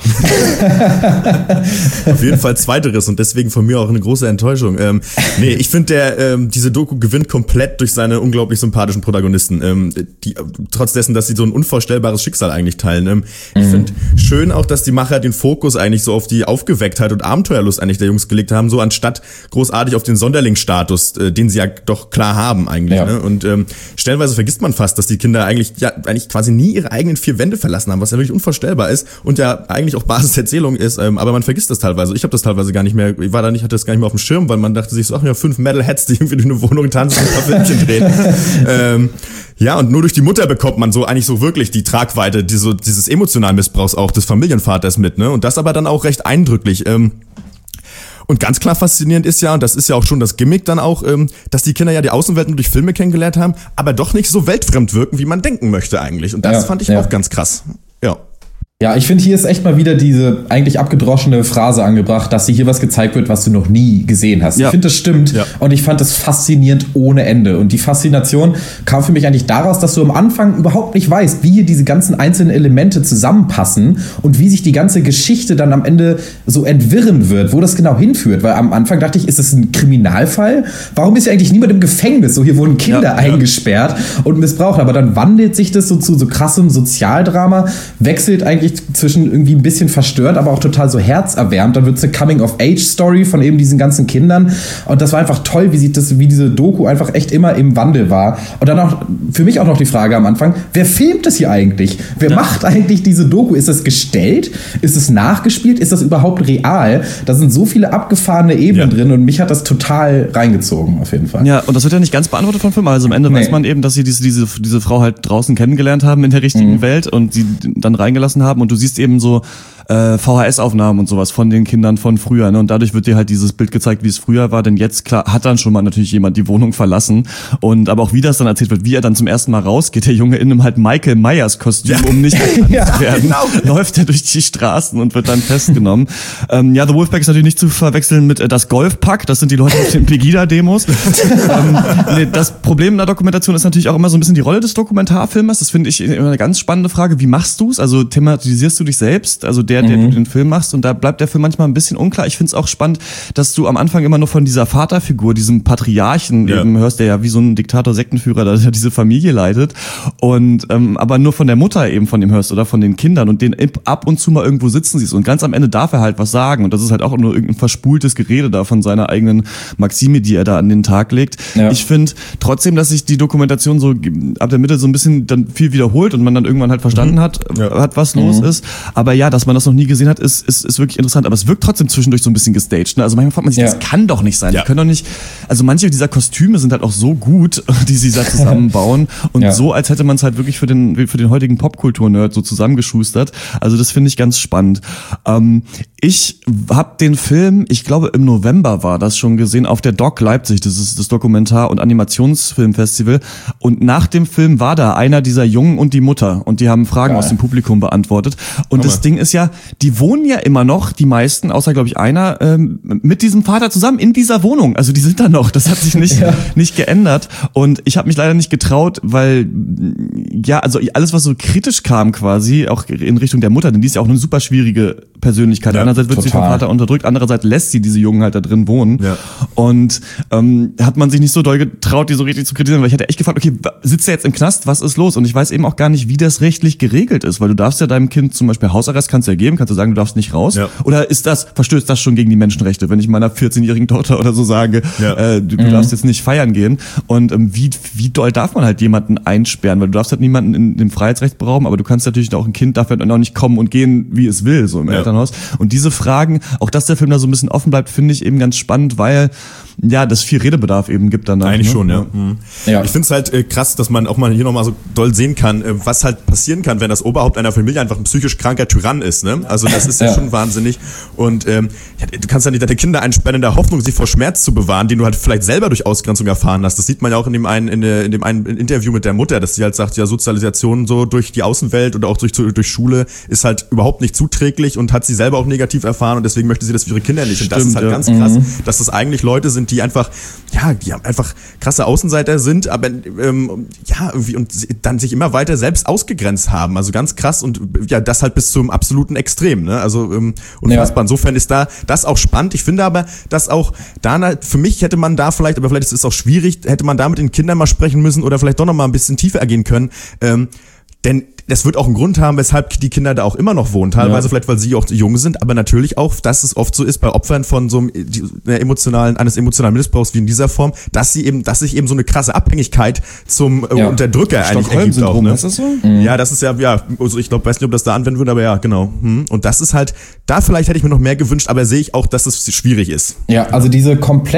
Auf jeden Fall zweiteres und deswegen von mir auch eine große Enttäuschung. Nee, ich finde, diese Doku gewinnt komplett durch seine unglaublich sympathischen Protagonisten, die trotz dessen, dass sie so ein unvorstellbares Schicksal eigentlich teilen. Ich finde schön auch, dass die Macher den Fokus eigentlich so auf die Aufgewecktheit und Abenteuerlust eigentlich der Jungs gelegt haben, so anstatt großartig auf den Sonderlingsstatus, den sie ja doch klar haben eigentlich. Ne? Und stellenweise vergisst man fast, dass die Kinder eigentlich quasi nie ihre eigenen 4 Wände verlassen haben, was ja wirklich unvorstellbar ist und ja eigentlich auch Basis der Erzählung ist, aber man vergisst das teilweise. Ich habe das teilweise gar nicht mehr, hatte das gar nicht mehr auf dem Schirm, weil man dachte sich so, ach ja, 5 Metalheads, die irgendwie durch eine Wohnung tanzen und ein paar Filmchen drehen. Ja, und nur durch die Mutter bekommt man so eigentlich so wirklich die Tragweite dieses emotionalen Missbrauchs auch des Familienvaters mit, ne? Und das aber dann auch recht eindrücklich. Und ganz klar faszinierend ist ja, und das ist ja auch schon das Gimmick dann auch, dass die Kinder ja die Außenwelt nur durch Filme kennengelernt haben, aber doch nicht so weltfremd wirken, wie man denken möchte eigentlich. Und das fand ich auch ganz krass. Ja. Ja, ich finde, hier ist echt mal wieder diese eigentlich abgedroschene Phrase angebracht, dass dir hier was gezeigt wird, was du noch nie gesehen hast. Ja. Ich finde, das stimmt. Ja. Und ich fand das faszinierend ohne Ende. Und die Faszination kam für mich eigentlich daraus, dass du am Anfang überhaupt nicht weißt, wie hier diese ganzen einzelnen Elemente zusammenpassen und wie sich die ganze Geschichte dann am Ende so entwirren wird, wo das genau hinführt. Weil am Anfang dachte ich, ist das ein Kriminalfall? Warum ist ja eigentlich niemand im Gefängnis? So, hier wurden Kinder eingesperrt und missbraucht. Aber dann wandelt sich das so zu so krassem Sozialdrama, wechselt eigentlich zwischen irgendwie ein bisschen verstört, aber auch total so herzerwärmt. Dann wird es eine Coming-of-Age-Story von eben diesen ganzen Kindern. Und das war einfach toll, wie diese Doku einfach echt immer im Wandel war. Und dann auch für mich auch noch die Frage am Anfang, wer filmt das hier eigentlich? Wer macht eigentlich diese Doku? Ist das gestellt? Ist es nachgespielt? Ist das überhaupt real? Da sind so viele abgefahrene Ebenen drin und mich hat das total reingezogen, auf jeden Fall. Ja, und das wird ja nicht ganz beantwortet vom Film. Also am Ende weiß man eben, dass sie diese Frau halt draußen kennengelernt haben in der richtigen Welt und sie dann reingelassen haben. Und du siehst eben so VHS-Aufnahmen und sowas von den Kindern von früher, ne? Und dadurch wird dir halt dieses Bild gezeigt, wie es früher war, denn jetzt, klar, hat dann schon mal natürlich jemand die Wohnung verlassen und aber auch wie das dann erzählt wird, wie er dann zum ersten Mal rausgeht, der Junge in einem halt Michael Myers Kostüm, um nicht erkannt zu werden, läuft er durch die Straßen und wird dann festgenommen. The Wolfpack ist natürlich nicht zu verwechseln mit das Golfpack, das sind die Leute auf den Pegida-Demos. Das Problem in der Dokumentation ist natürlich auch immer so ein bisschen die Rolle des Dokumentarfilmers, das finde ich immer eine ganz spannende Frage, wie machst du's? Also thematisierst du dich selbst, also der du den Film machst und da bleibt der Film manchmal ein bisschen unklar. Ich finde es auch spannend, dass du am Anfang immer nur von dieser Vaterfigur, diesem Patriarchen eben hörst, der ja wie so ein Diktator-Sektenführer da diese Familie leitet und aber nur von der Mutter eben von dem hörst oder von den Kindern und den ab und zu mal irgendwo sitzen siehst und ganz am Ende darf er halt was sagen und das ist halt auch nur irgendein verspultes Gerede da von seiner eigenen Maxime, die er da an den Tag legt. Ja. Ich finde trotzdem, dass sich die Dokumentation so ab der Mitte so ein bisschen dann viel wiederholt und man dann irgendwann halt verstanden hat, was los ist. Aber ja, dass man das noch nie gesehen hat, ist wirklich interessant. Aber es wirkt trotzdem zwischendurch so ein bisschen gestaged. Ne? Also manchmal fragt man sich, das kann doch nicht sein. Die können doch nicht, also manche dieser Kostüme sind halt auch so gut, die sie da zusammenbauen und so, als hätte man es halt wirklich für den heutigen Popkultur-Nerd so zusammengeschustert. Also das finde ich ganz spannend. Ich habe den Film, ich glaube im November war das schon gesehen, auf der Doc Leipzig, das ist das Dokumentar- und Animationsfilmfestival, und nach dem Film war da einer dieser Jungen und die Mutter und die haben Fragen aus dem Publikum beantwortet und das Ding ist ja, die wohnen ja immer noch, die meisten, außer glaube ich einer, mit diesem Vater zusammen in dieser Wohnung, also die sind da noch, das hat sich nicht geändert und ich habe mich leider nicht getraut, weil ja, also alles, was so kritisch kam quasi, auch in Richtung der Mutter, denn die ist ja auch eine super schwierige Persönlichkeit. Einerseits wird sie vom Vater unterdrückt, andererseits lässt sie diese Jungen halt da drin wohnen. Ja. Und hat man sich nicht so doll getraut, die so richtig zu kritisieren, weil ich hätte echt gefragt, okay, sitzt er jetzt im Knast, was ist los? Und ich weiß eben auch gar nicht, wie das rechtlich geregelt ist, weil du darfst ja deinem Kind zum Beispiel Hausarrest kannst du ja geben, kannst du sagen, du darfst nicht raus. Ja. Oder verstößt das schon gegen die Menschenrechte, wenn ich meiner 14-jährigen Tochter oder so sage, du darfst jetzt nicht feiern gehen? Und wie doll darf man halt jemanden einsperren? Weil du darfst halt niemanden in dem Freiheitsrecht berauben, aber du kannst natürlich auch ein Kind darf halt auch nicht kommen und gehen, wie es will, so im Elternhaus. Und diese Fragen, auch dass der Film da so ein bisschen offen bleibt, finde ich eben ganz spannend, weil das viel Redebedarf eben gibt danach. Eigentlich schon, ja. Ich finde es halt krass, dass man auch mal hier nochmal so doll sehen kann, was halt passieren kann, wenn das Oberhaupt einer Familie einfach ein psychisch kranker Tyrann ist, ne? Also das ist ja schon wahnsinnig. Und du kannst ja nicht deine Kinder einsperren in der Hoffnung, sie vor Schmerz zu bewahren, den du halt vielleicht selber durch Ausgrenzung erfahren hast. Das sieht man ja auch in dem einen Interview mit der Mutter, dass sie halt sagt, ja, Sozialisation so durch die Außenwelt oder auch durch Schule ist halt überhaupt nicht zuträglich und hat sie selber auch negativ erfahren und deswegen möchte sie das für ihre Kinder nicht. Und das ist halt ganz krass, dass das eigentlich Leute sind, die einfach krasse Außenseiter sind, aber irgendwie und dann sich immer weiter selbst ausgegrenzt haben. Also ganz krass und das halt bis zum absoluten Extrem, ne? Also unfassbar. Insofern ist da das auch spannend. Ich finde aber, dass auch für mich hätte man da vielleicht, aber vielleicht ist es auch schwierig, hätte man da mit den Kindern mal sprechen müssen oder vielleicht doch noch mal ein bisschen tiefer ergehen können. Denn das wird auch einen Grund haben, weshalb die Kinder da auch immer noch wohnen. Teilweise vielleicht, weil sie auch jung sind, aber natürlich auch, dass es oft so ist bei Opfern von so eines emotionalen Missbrauchs wie in dieser Form, dass sich eben so eine krasse Abhängigkeit zum Unterdrücker eigentlich ergibt auch. Ne? Ist das so? Ja, das ist also ich weiß nicht, ob das da anwenden würde, aber ja, genau. Und das ist halt, da vielleicht hätte ich mir noch mehr gewünscht, aber sehe ich auch, dass es schwierig ist. Ja, also dieser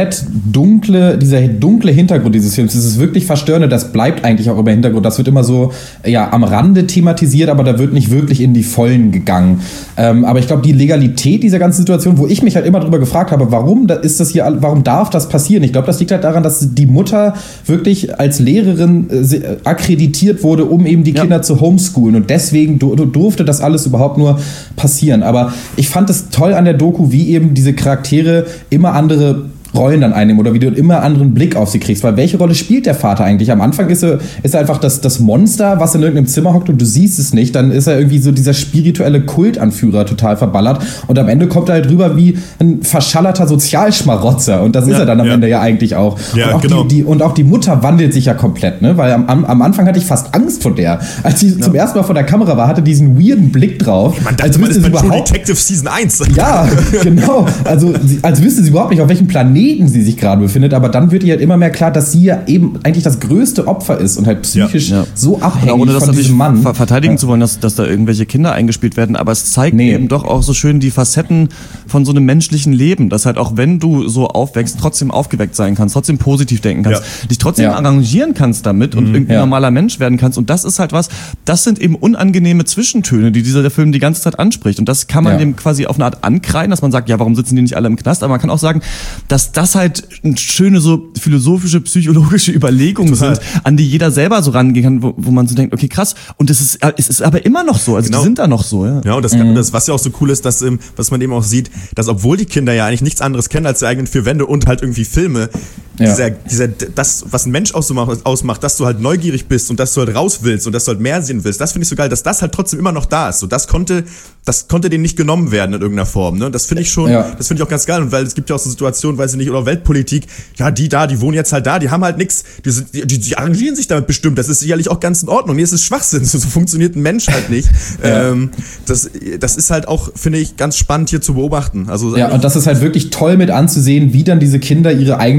dunkle Hintergrund dieses Films, das ist wirklich verstörend, das bleibt eigentlich auch über Hintergrund, das wird immer so, am Rande thematisiert, aber da wird nicht wirklich in die Vollen gegangen. Aber ich glaube, die Legalität dieser ganzen Situation, wo ich mich halt immer drüber gefragt habe, warum darf das passieren? Ich glaube, das liegt halt daran, dass die Mutter wirklich als Lehrerin akkreditiert wurde, um eben die Kinder zu homeschoolen und deswegen durfte das alles überhaupt nur passieren. Aber ich fand es toll an der Doku, wie eben diese Charaktere immer andere Rollen dann einnehmen oder wie du immer anderen Blick auf sie kriegst, weil welche Rolle spielt der Vater eigentlich? Am Anfang ist er einfach das Monster, was in irgendeinem Zimmer hockt und du siehst es nicht, dann ist er irgendwie so dieser spirituelle Kultanführer total verballert und am Ende kommt er halt rüber wie ein verschallerter Sozialschmarotzer und das ist er dann am Ende ja eigentlich auch. Ja, und auch genau. Und auch die Mutter wandelt sich ja komplett, ne? Weil am Anfang hatte ich fast Angst vor der. Als sie zum ersten Mal vor der Kamera war, hatte diesen weirden Blick drauf. Man dachte, man ist bei True Detective Season 1. Ja, genau. Also als wüsste sie überhaupt nicht, auf welchem Planeten sie sich gerade befindet, aber dann wird ihr halt immer mehr klar, dass sie ja eben eigentlich das größte Opfer ist und halt psychisch so abhängig ohne das von diesem Mann. Verteidigen zu wollen, dass da irgendwelche Kinder eingespielt werden, aber es zeigt eben doch auch so schön die Facetten von so einem menschlichen Leben, dass halt auch wenn du so aufwächst, trotzdem aufgeweckt sein kannst, trotzdem positiv denken kannst, dich trotzdem arrangieren kannst damit und irgendwie normaler Mensch werden kannst und das ist halt das sind eben unangenehme Zwischentöne, die der Film die ganze Zeit anspricht und das kann man dem quasi auf eine Art ankreiden, dass man sagt, ja, warum sitzen die nicht alle im Knast, aber man kann auch sagen, dass das halt schöne so philosophische, psychologische Überlegungen sind, an die jeder selber so rangehen kann, wo man so denkt, okay, krass, und es ist aber immer noch so, also die sind da noch so, ja. Ja, und das, was ja auch so cool ist, dass, was man eben auch sieht, dass obwohl die Kinder ja eigentlich nichts anderes kennen als die eigenen vier Wände und halt irgendwie Filme, das, was ein Mensch ausmacht, dass du halt neugierig bist und dass du halt raus willst und dass du halt mehr sehen willst, das finde ich so geil, dass das halt trotzdem immer noch da ist. So, das konnte denen nicht genommen werden in irgendeiner Form, ne? Das finde ich schon, das finde ich auch ganz geil. Und weil es gibt ja auch so Situationen, weiß ich nicht, oder Weltpolitik, ja, die wohnen jetzt halt da, die haben halt nichts, die arrangieren sich damit bestimmt, das ist sicherlich auch ganz in Ordnung. Nee, es ist Schwachsinn, so funktioniert ein Mensch halt nicht. Das ist halt auch, finde ich, ganz spannend hier zu beobachten. Also, und das ist halt wirklich toll mit anzusehen, wie dann diese Kinder ihre eigene Autonomie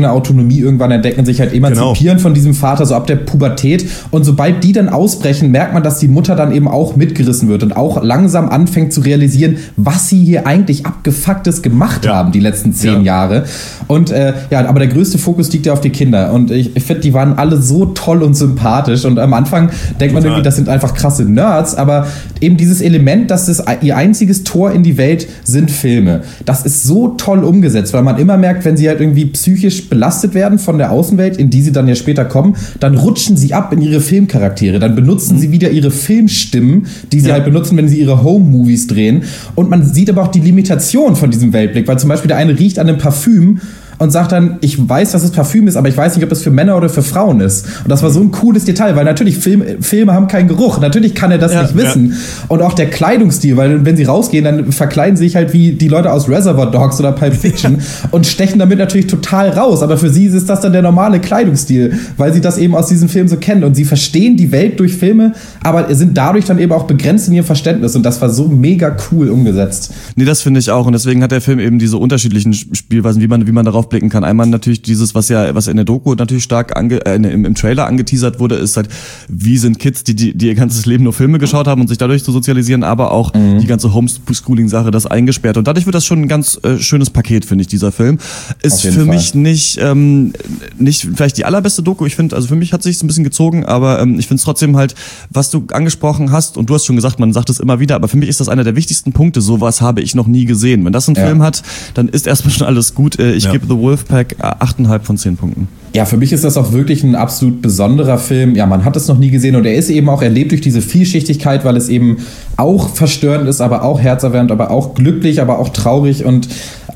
Autonomie irgendwann entdecken, sich halt emanzipieren von diesem Vater, so ab der Pubertät. Und sobald die dann ausbrechen, merkt man, dass die Mutter dann eben auch mitgerissen wird und auch langsam anfängt zu realisieren, was sie hier eigentlich Abgefucktes gemacht haben die letzten 10 Jahre. Und aber der größte Fokus liegt ja auf die Kinder. Und ich finde, die waren alle so toll und sympathisch. Und am Anfang denkt man irgendwie, das sind einfach krasse Nerds. Aber eben dieses Element, dass es ihr einziges Tor in die Welt sind Filme. Das ist so toll umgesetzt, weil man immer merkt, wenn sie halt irgendwie psychisch belastet werden von der Außenwelt, in die sie dann ja später kommen, dann rutschen sie ab in ihre Filmcharaktere. Dann benutzen sie wieder ihre Filmstimmen, die sie halt benutzen, wenn sie ihre Home-Movies drehen. Und man sieht aber auch die Limitation von diesem Weltblick, weil zum Beispiel der eine riecht an einem Parfüm und sagt dann, ich weiß, dass es Parfüm ist, aber ich weiß nicht, ob es für Männer oder für Frauen ist. Und das war so ein cooles Detail, weil natürlich Filme haben keinen Geruch. Natürlich kann er das nicht wissen. Und auch der Kleidungsstil, weil wenn sie rausgehen, dann verkleiden sie sich halt wie die Leute aus Reservoir Dogs oder Pulp Fiction und stechen damit natürlich total raus. Aber für sie ist das dann der normale Kleidungsstil, weil sie das eben aus diesem Film so kennen. Und sie verstehen die Welt durch Filme, aber sind dadurch dann eben auch begrenzt in ihrem Verständnis. Und das war so mega cool umgesetzt. Nee, das finde ich auch. Und deswegen hat der Film eben diese unterschiedlichen Spielweisen, wie man darauf blicken kann. Einmal natürlich dieses, was in der Doku natürlich stark im Trailer angeteasert wurde, ist halt, wie sind Kids, die ihr ganzes Leben nur Filme geschaut haben und sich dadurch zu sozialisieren, aber auch die ganze Homeschooling-Sache, das eingesperrt. Und dadurch wird das schon ein ganz schönes Paket, finde ich, dieser Film. Ist für mich nicht vielleicht die allerbeste Doku. Ich finde, also für mich hat es sich ein bisschen gezogen, aber ich finde es trotzdem halt, was du angesprochen hast, und du hast schon gesagt, man sagt es immer wieder, aber für mich ist das einer der wichtigsten Punkte. Sowas habe ich noch nie gesehen. Wenn das ein Film hat, dann ist erstmal schon alles gut. Ich gebe The Wolfpack 8,5 von 10 Punkten. Ja, für mich ist das auch wirklich ein absolut besonderer Film. Ja, man hat es noch nie gesehen und er lebt durch diese Vielschichtigkeit, weil es eben auch verstörend ist, aber auch herzerwärmend, aber auch glücklich, aber auch traurig und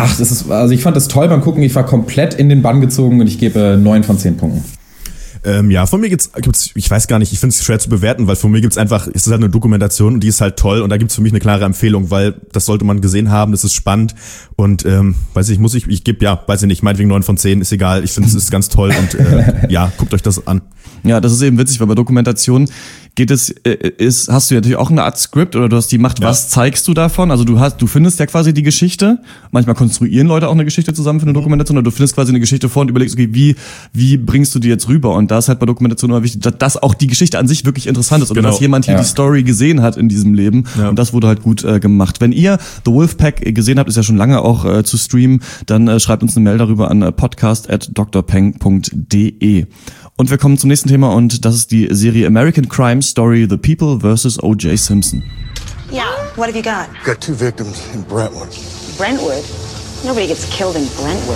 ich fand das toll beim Gucken. Ich war komplett in den Bann gezogen und ich gebe 9 von 10 Punkten. Von mir gibt's, ich weiß gar nicht, ich finde es schwer zu bewerten, weil von mir gibt's einfach, es ist halt eine Dokumentation und die ist halt toll und da gibt's für mich eine klare Empfehlung, weil das sollte man gesehen haben, das ist spannend und ich gebe meinetwegen 9 von 10, ist egal, ich finde es ist ganz toll und guckt euch das an. Ja, das ist eben witzig, weil bei Dokumentationen hast du ja natürlich auch eine Art Skript oder du hast die Macht, was zeigst du davon? Also du findest ja quasi die Geschichte. Manchmal konstruieren Leute auch eine Geschichte zusammen für eine Dokumentation oder du findest quasi eine Geschichte vor und überlegst, okay, wie bringst du die jetzt rüber? Und da ist halt bei Dokumentationen immer wichtig, dass auch die Geschichte an sich wirklich interessant ist oder dass jemand hier die Story gesehen hat in diesem Leben. Ja. Und das wurde halt gut gemacht. Wenn ihr The Wolfpack gesehen habt, ist ja schon lange auch zu streamen, dann schreibt uns eine Mail darüber an podcast@drpeng.de. Und wir kommen zum nächsten Thema und das ist die Serie American Crime Story, The People vs. O.J. Simpson. Yeah, what have you got? Got 2 victims in Brentwood. Brentwood? Nobody gets killed in Brentwood.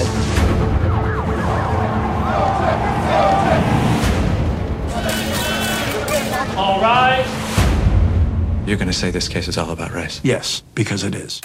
All right. You're gonna say this case is all about race? Yes, because it is.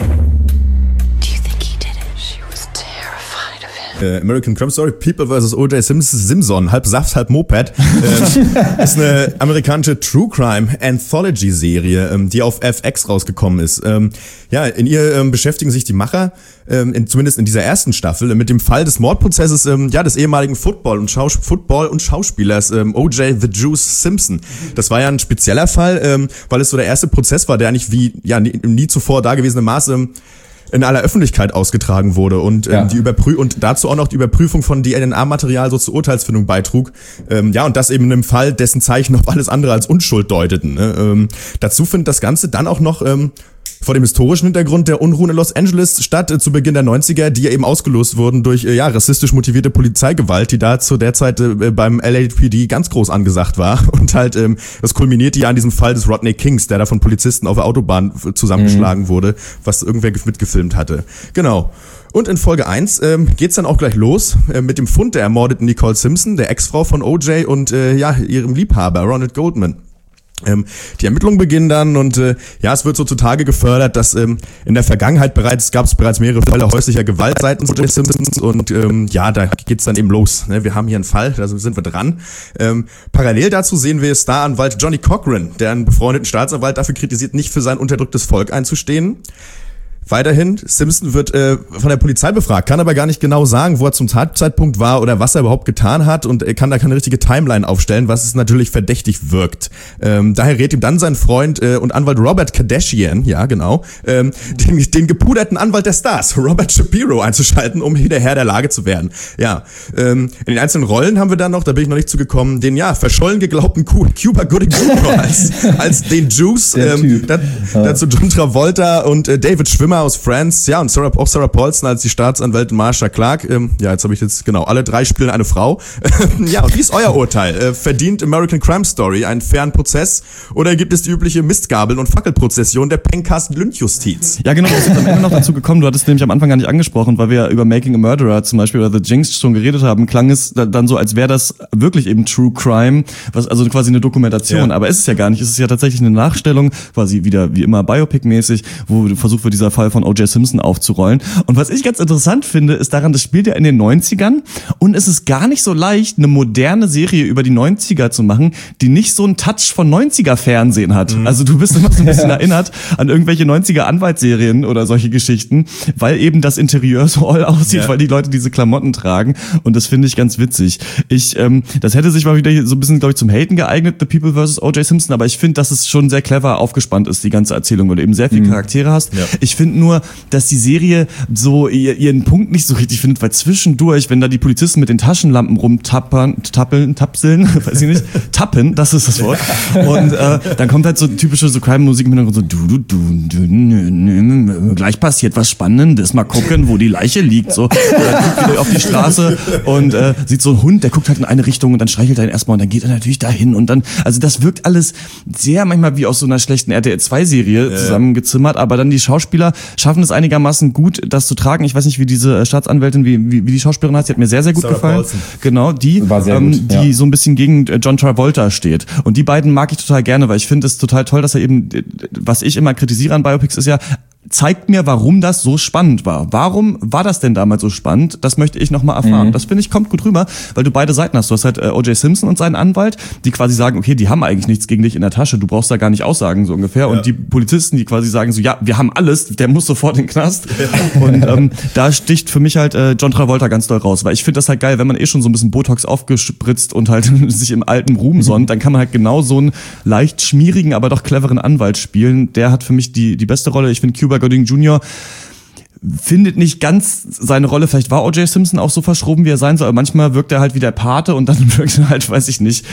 American Crime Story, People vs. O.J. Simpson, halb Saft, halb Moped, ist eine amerikanische True Crime Anthology Serie, die auf FX rausgekommen ist. In ihr beschäftigen sich die Macher, zumindest in dieser ersten Staffel, mit dem Fall des Mordprozesses des ehemaligen Football- und Schauspielers O.J. The Juice Simpson. Das war ja ein spezieller Fall, weil es so der erste Prozess war, der eigentlich nie zuvor dagewesene Maße in aller Öffentlichkeit ausgetragen wurde und und dazu auch noch die Überprüfung von DNA-Material so zur Urteilsfindung beitrug. Und das eben in einem Fall, dessen Zeichen auf alles andere als Unschuld deuteten. Ne? Dazu findet das Ganze dann auch noch vor dem historischen Hintergrund der Unruhen in Los Angeles statt, zu Beginn der 90er, die ja eben ausgelöst wurden durch rassistisch motivierte Polizeigewalt, die da zu der Zeit beim LAPD ganz groß angesagt war. Und halt, das kulminierte ja an diesem Fall des Rodney Kings, der da von Polizisten auf der Autobahn zusammengeschlagen wurde, was irgendwer mitgefilmt hatte. Genau. Und in Folge 1 geht's dann auch gleich los mit dem Fund der ermordeten Nicole Simpson, der Ex-Frau von O.J. und ihrem Liebhaber Ronald Goldman. Die Ermittlungen beginnen dann und es wird so zutage gefördert, dass in der Vergangenheit gab es bereits mehrere Fälle häuslicher Gewalt seitens O.J. Simpsons und da geht's dann eben los. Ne? Wir haben hier einen Fall, da sind wir dran. Parallel dazu sehen wir Staranwalt Johnny Cochran, der einen befreundeten Staatsanwalt dafür kritisiert, nicht für sein unterdrücktes Volk einzustehen. Weiterhin, Simpson wird von der Polizei befragt, kann aber gar nicht genau sagen, wo er zum Tatzeitpunkt war oder was er überhaupt getan hat und er kann da keine richtige Timeline aufstellen, was es natürlich verdächtig wirkt. Daher rät ihm dann sein Freund und Anwalt Robert Kardashian, ja genau, den gepuderten Anwalt der Stars, Robert Shapiro, einzuschalten, um wieder Herr der Lage zu werden. Ja, in den einzelnen Rollen haben wir dann noch, da bin ich noch nicht zugekommen, den verschollen geglaubten Cuba Gooding Jr. als den Juice, dazu John Travolta und David Schwimmer aus Friends, ja, und auch Sarah Paulson als die Staatsanwältin Marsha Clark. Jetzt habe ich alle 3 spielen eine Frau. Ja, und wie ist euer Urteil? Verdient American Crime Story einen fairen Prozess oder gibt es die übliche Mistgabeln- und Fackelprozession der Pencast-Lynchjustiz? Ja, genau, das ist am Ende noch dazu gekommen. Du hattest nämlich am Anfang gar nicht angesprochen, weil wir ja über Making a Murderer zum Beispiel oder The Jinx schon geredet haben, klang es dann so, als wäre das wirklich eben True Crime, also quasi eine Dokumentation. Ja. Aber ist es ja gar nicht. Es ist ja tatsächlich eine Nachstellung, quasi wieder wie immer Biopic-mäßig, wo versucht wird, dieser Fall von O.J. Simpson aufzurollen. Und was ich ganz interessant finde, ist daran, das spielt ja in den 90ern und es ist gar nicht so leicht, eine moderne Serie über die 90er zu machen, die nicht so einen Touch von 90er-Fernsehen hat. Also du bist immer so ein bisschen erinnert an irgendwelche 90er-Anwaltsserien oder solche Geschichten, weil eben das Interieur so all aussieht, weil die Leute diese Klamotten tragen und das finde ich ganz witzig. Das hätte sich mal wieder so ein bisschen, glaube ich, zum Haten geeignet, The People vs. O.J. Simpson, aber ich finde, dass es schon sehr clever aufgespannt ist, die ganze Erzählung, weil du eben sehr viele Charaktere hast. Ja. Ich finde nur, dass die Serie so ihren Punkt nicht so richtig findet, weil zwischendurch, wenn da die Polizisten mit den Taschenlampen rumtappeln, weiß ich nicht, tappen, das ist das Wort. Und dann kommt halt so typische so Crime-Musik im Hintergrund, so gleich passiert was Spannendes, mal gucken, wo die Leiche liegt. So, dann guckt wieder auf die Straße und sieht so einen Hund, der guckt halt in eine Richtung und dann streichelt er ihn erstmal und dann geht er natürlich dahin und dann, also das wirkt alles sehr manchmal wie aus so einer schlechten RTL 2-Serie zusammengezimmert, aber dann die Schauspieler schaffen es einigermaßen gut, das zu tragen. Ich weiß nicht, wie diese Staatsanwältin, wie die Schauspielerin heißt, die hat mir sehr, sehr gut gefallen. Paulson. Genau, die so ein bisschen gegen John Travolta steht. Und die beiden mag ich total gerne, weil ich finde es total toll, dass er eben, was ich immer kritisiere an Biopics, ist ja, zeigt mir, warum das so spannend war. Warum war das denn damals so spannend? Das möchte ich nochmal erfahren. Das finde ich, kommt gut rüber, weil du beide Seiten hast. Du hast halt O.J. Simpson und seinen Anwalt, die quasi sagen, okay, die haben eigentlich nichts gegen dich in der Tasche, du brauchst da gar nicht aussagen, so ungefähr. Ja. Und die Polizisten, die quasi sagen so, ja, wir haben alles, der muss sofort in den Knast. Und da sticht für mich halt John Travolta ganz doll raus, weil ich finde das halt geil, wenn man schon so ein bisschen Botox aufgespritzt und halt sich im alten Ruhm sonnt, dann kann man halt genau so einen leicht schmierigen, aber doch cleveren Anwalt spielen. Der hat für mich die beste Rolle. Ich finde Cuba Gooding Jr. findet nicht ganz seine Rolle. Vielleicht war O.J. Simpson auch so verschroben, wie er sein soll, aber manchmal wirkt er halt wie der Pate und dann wirkt er halt, weiß ich nicht,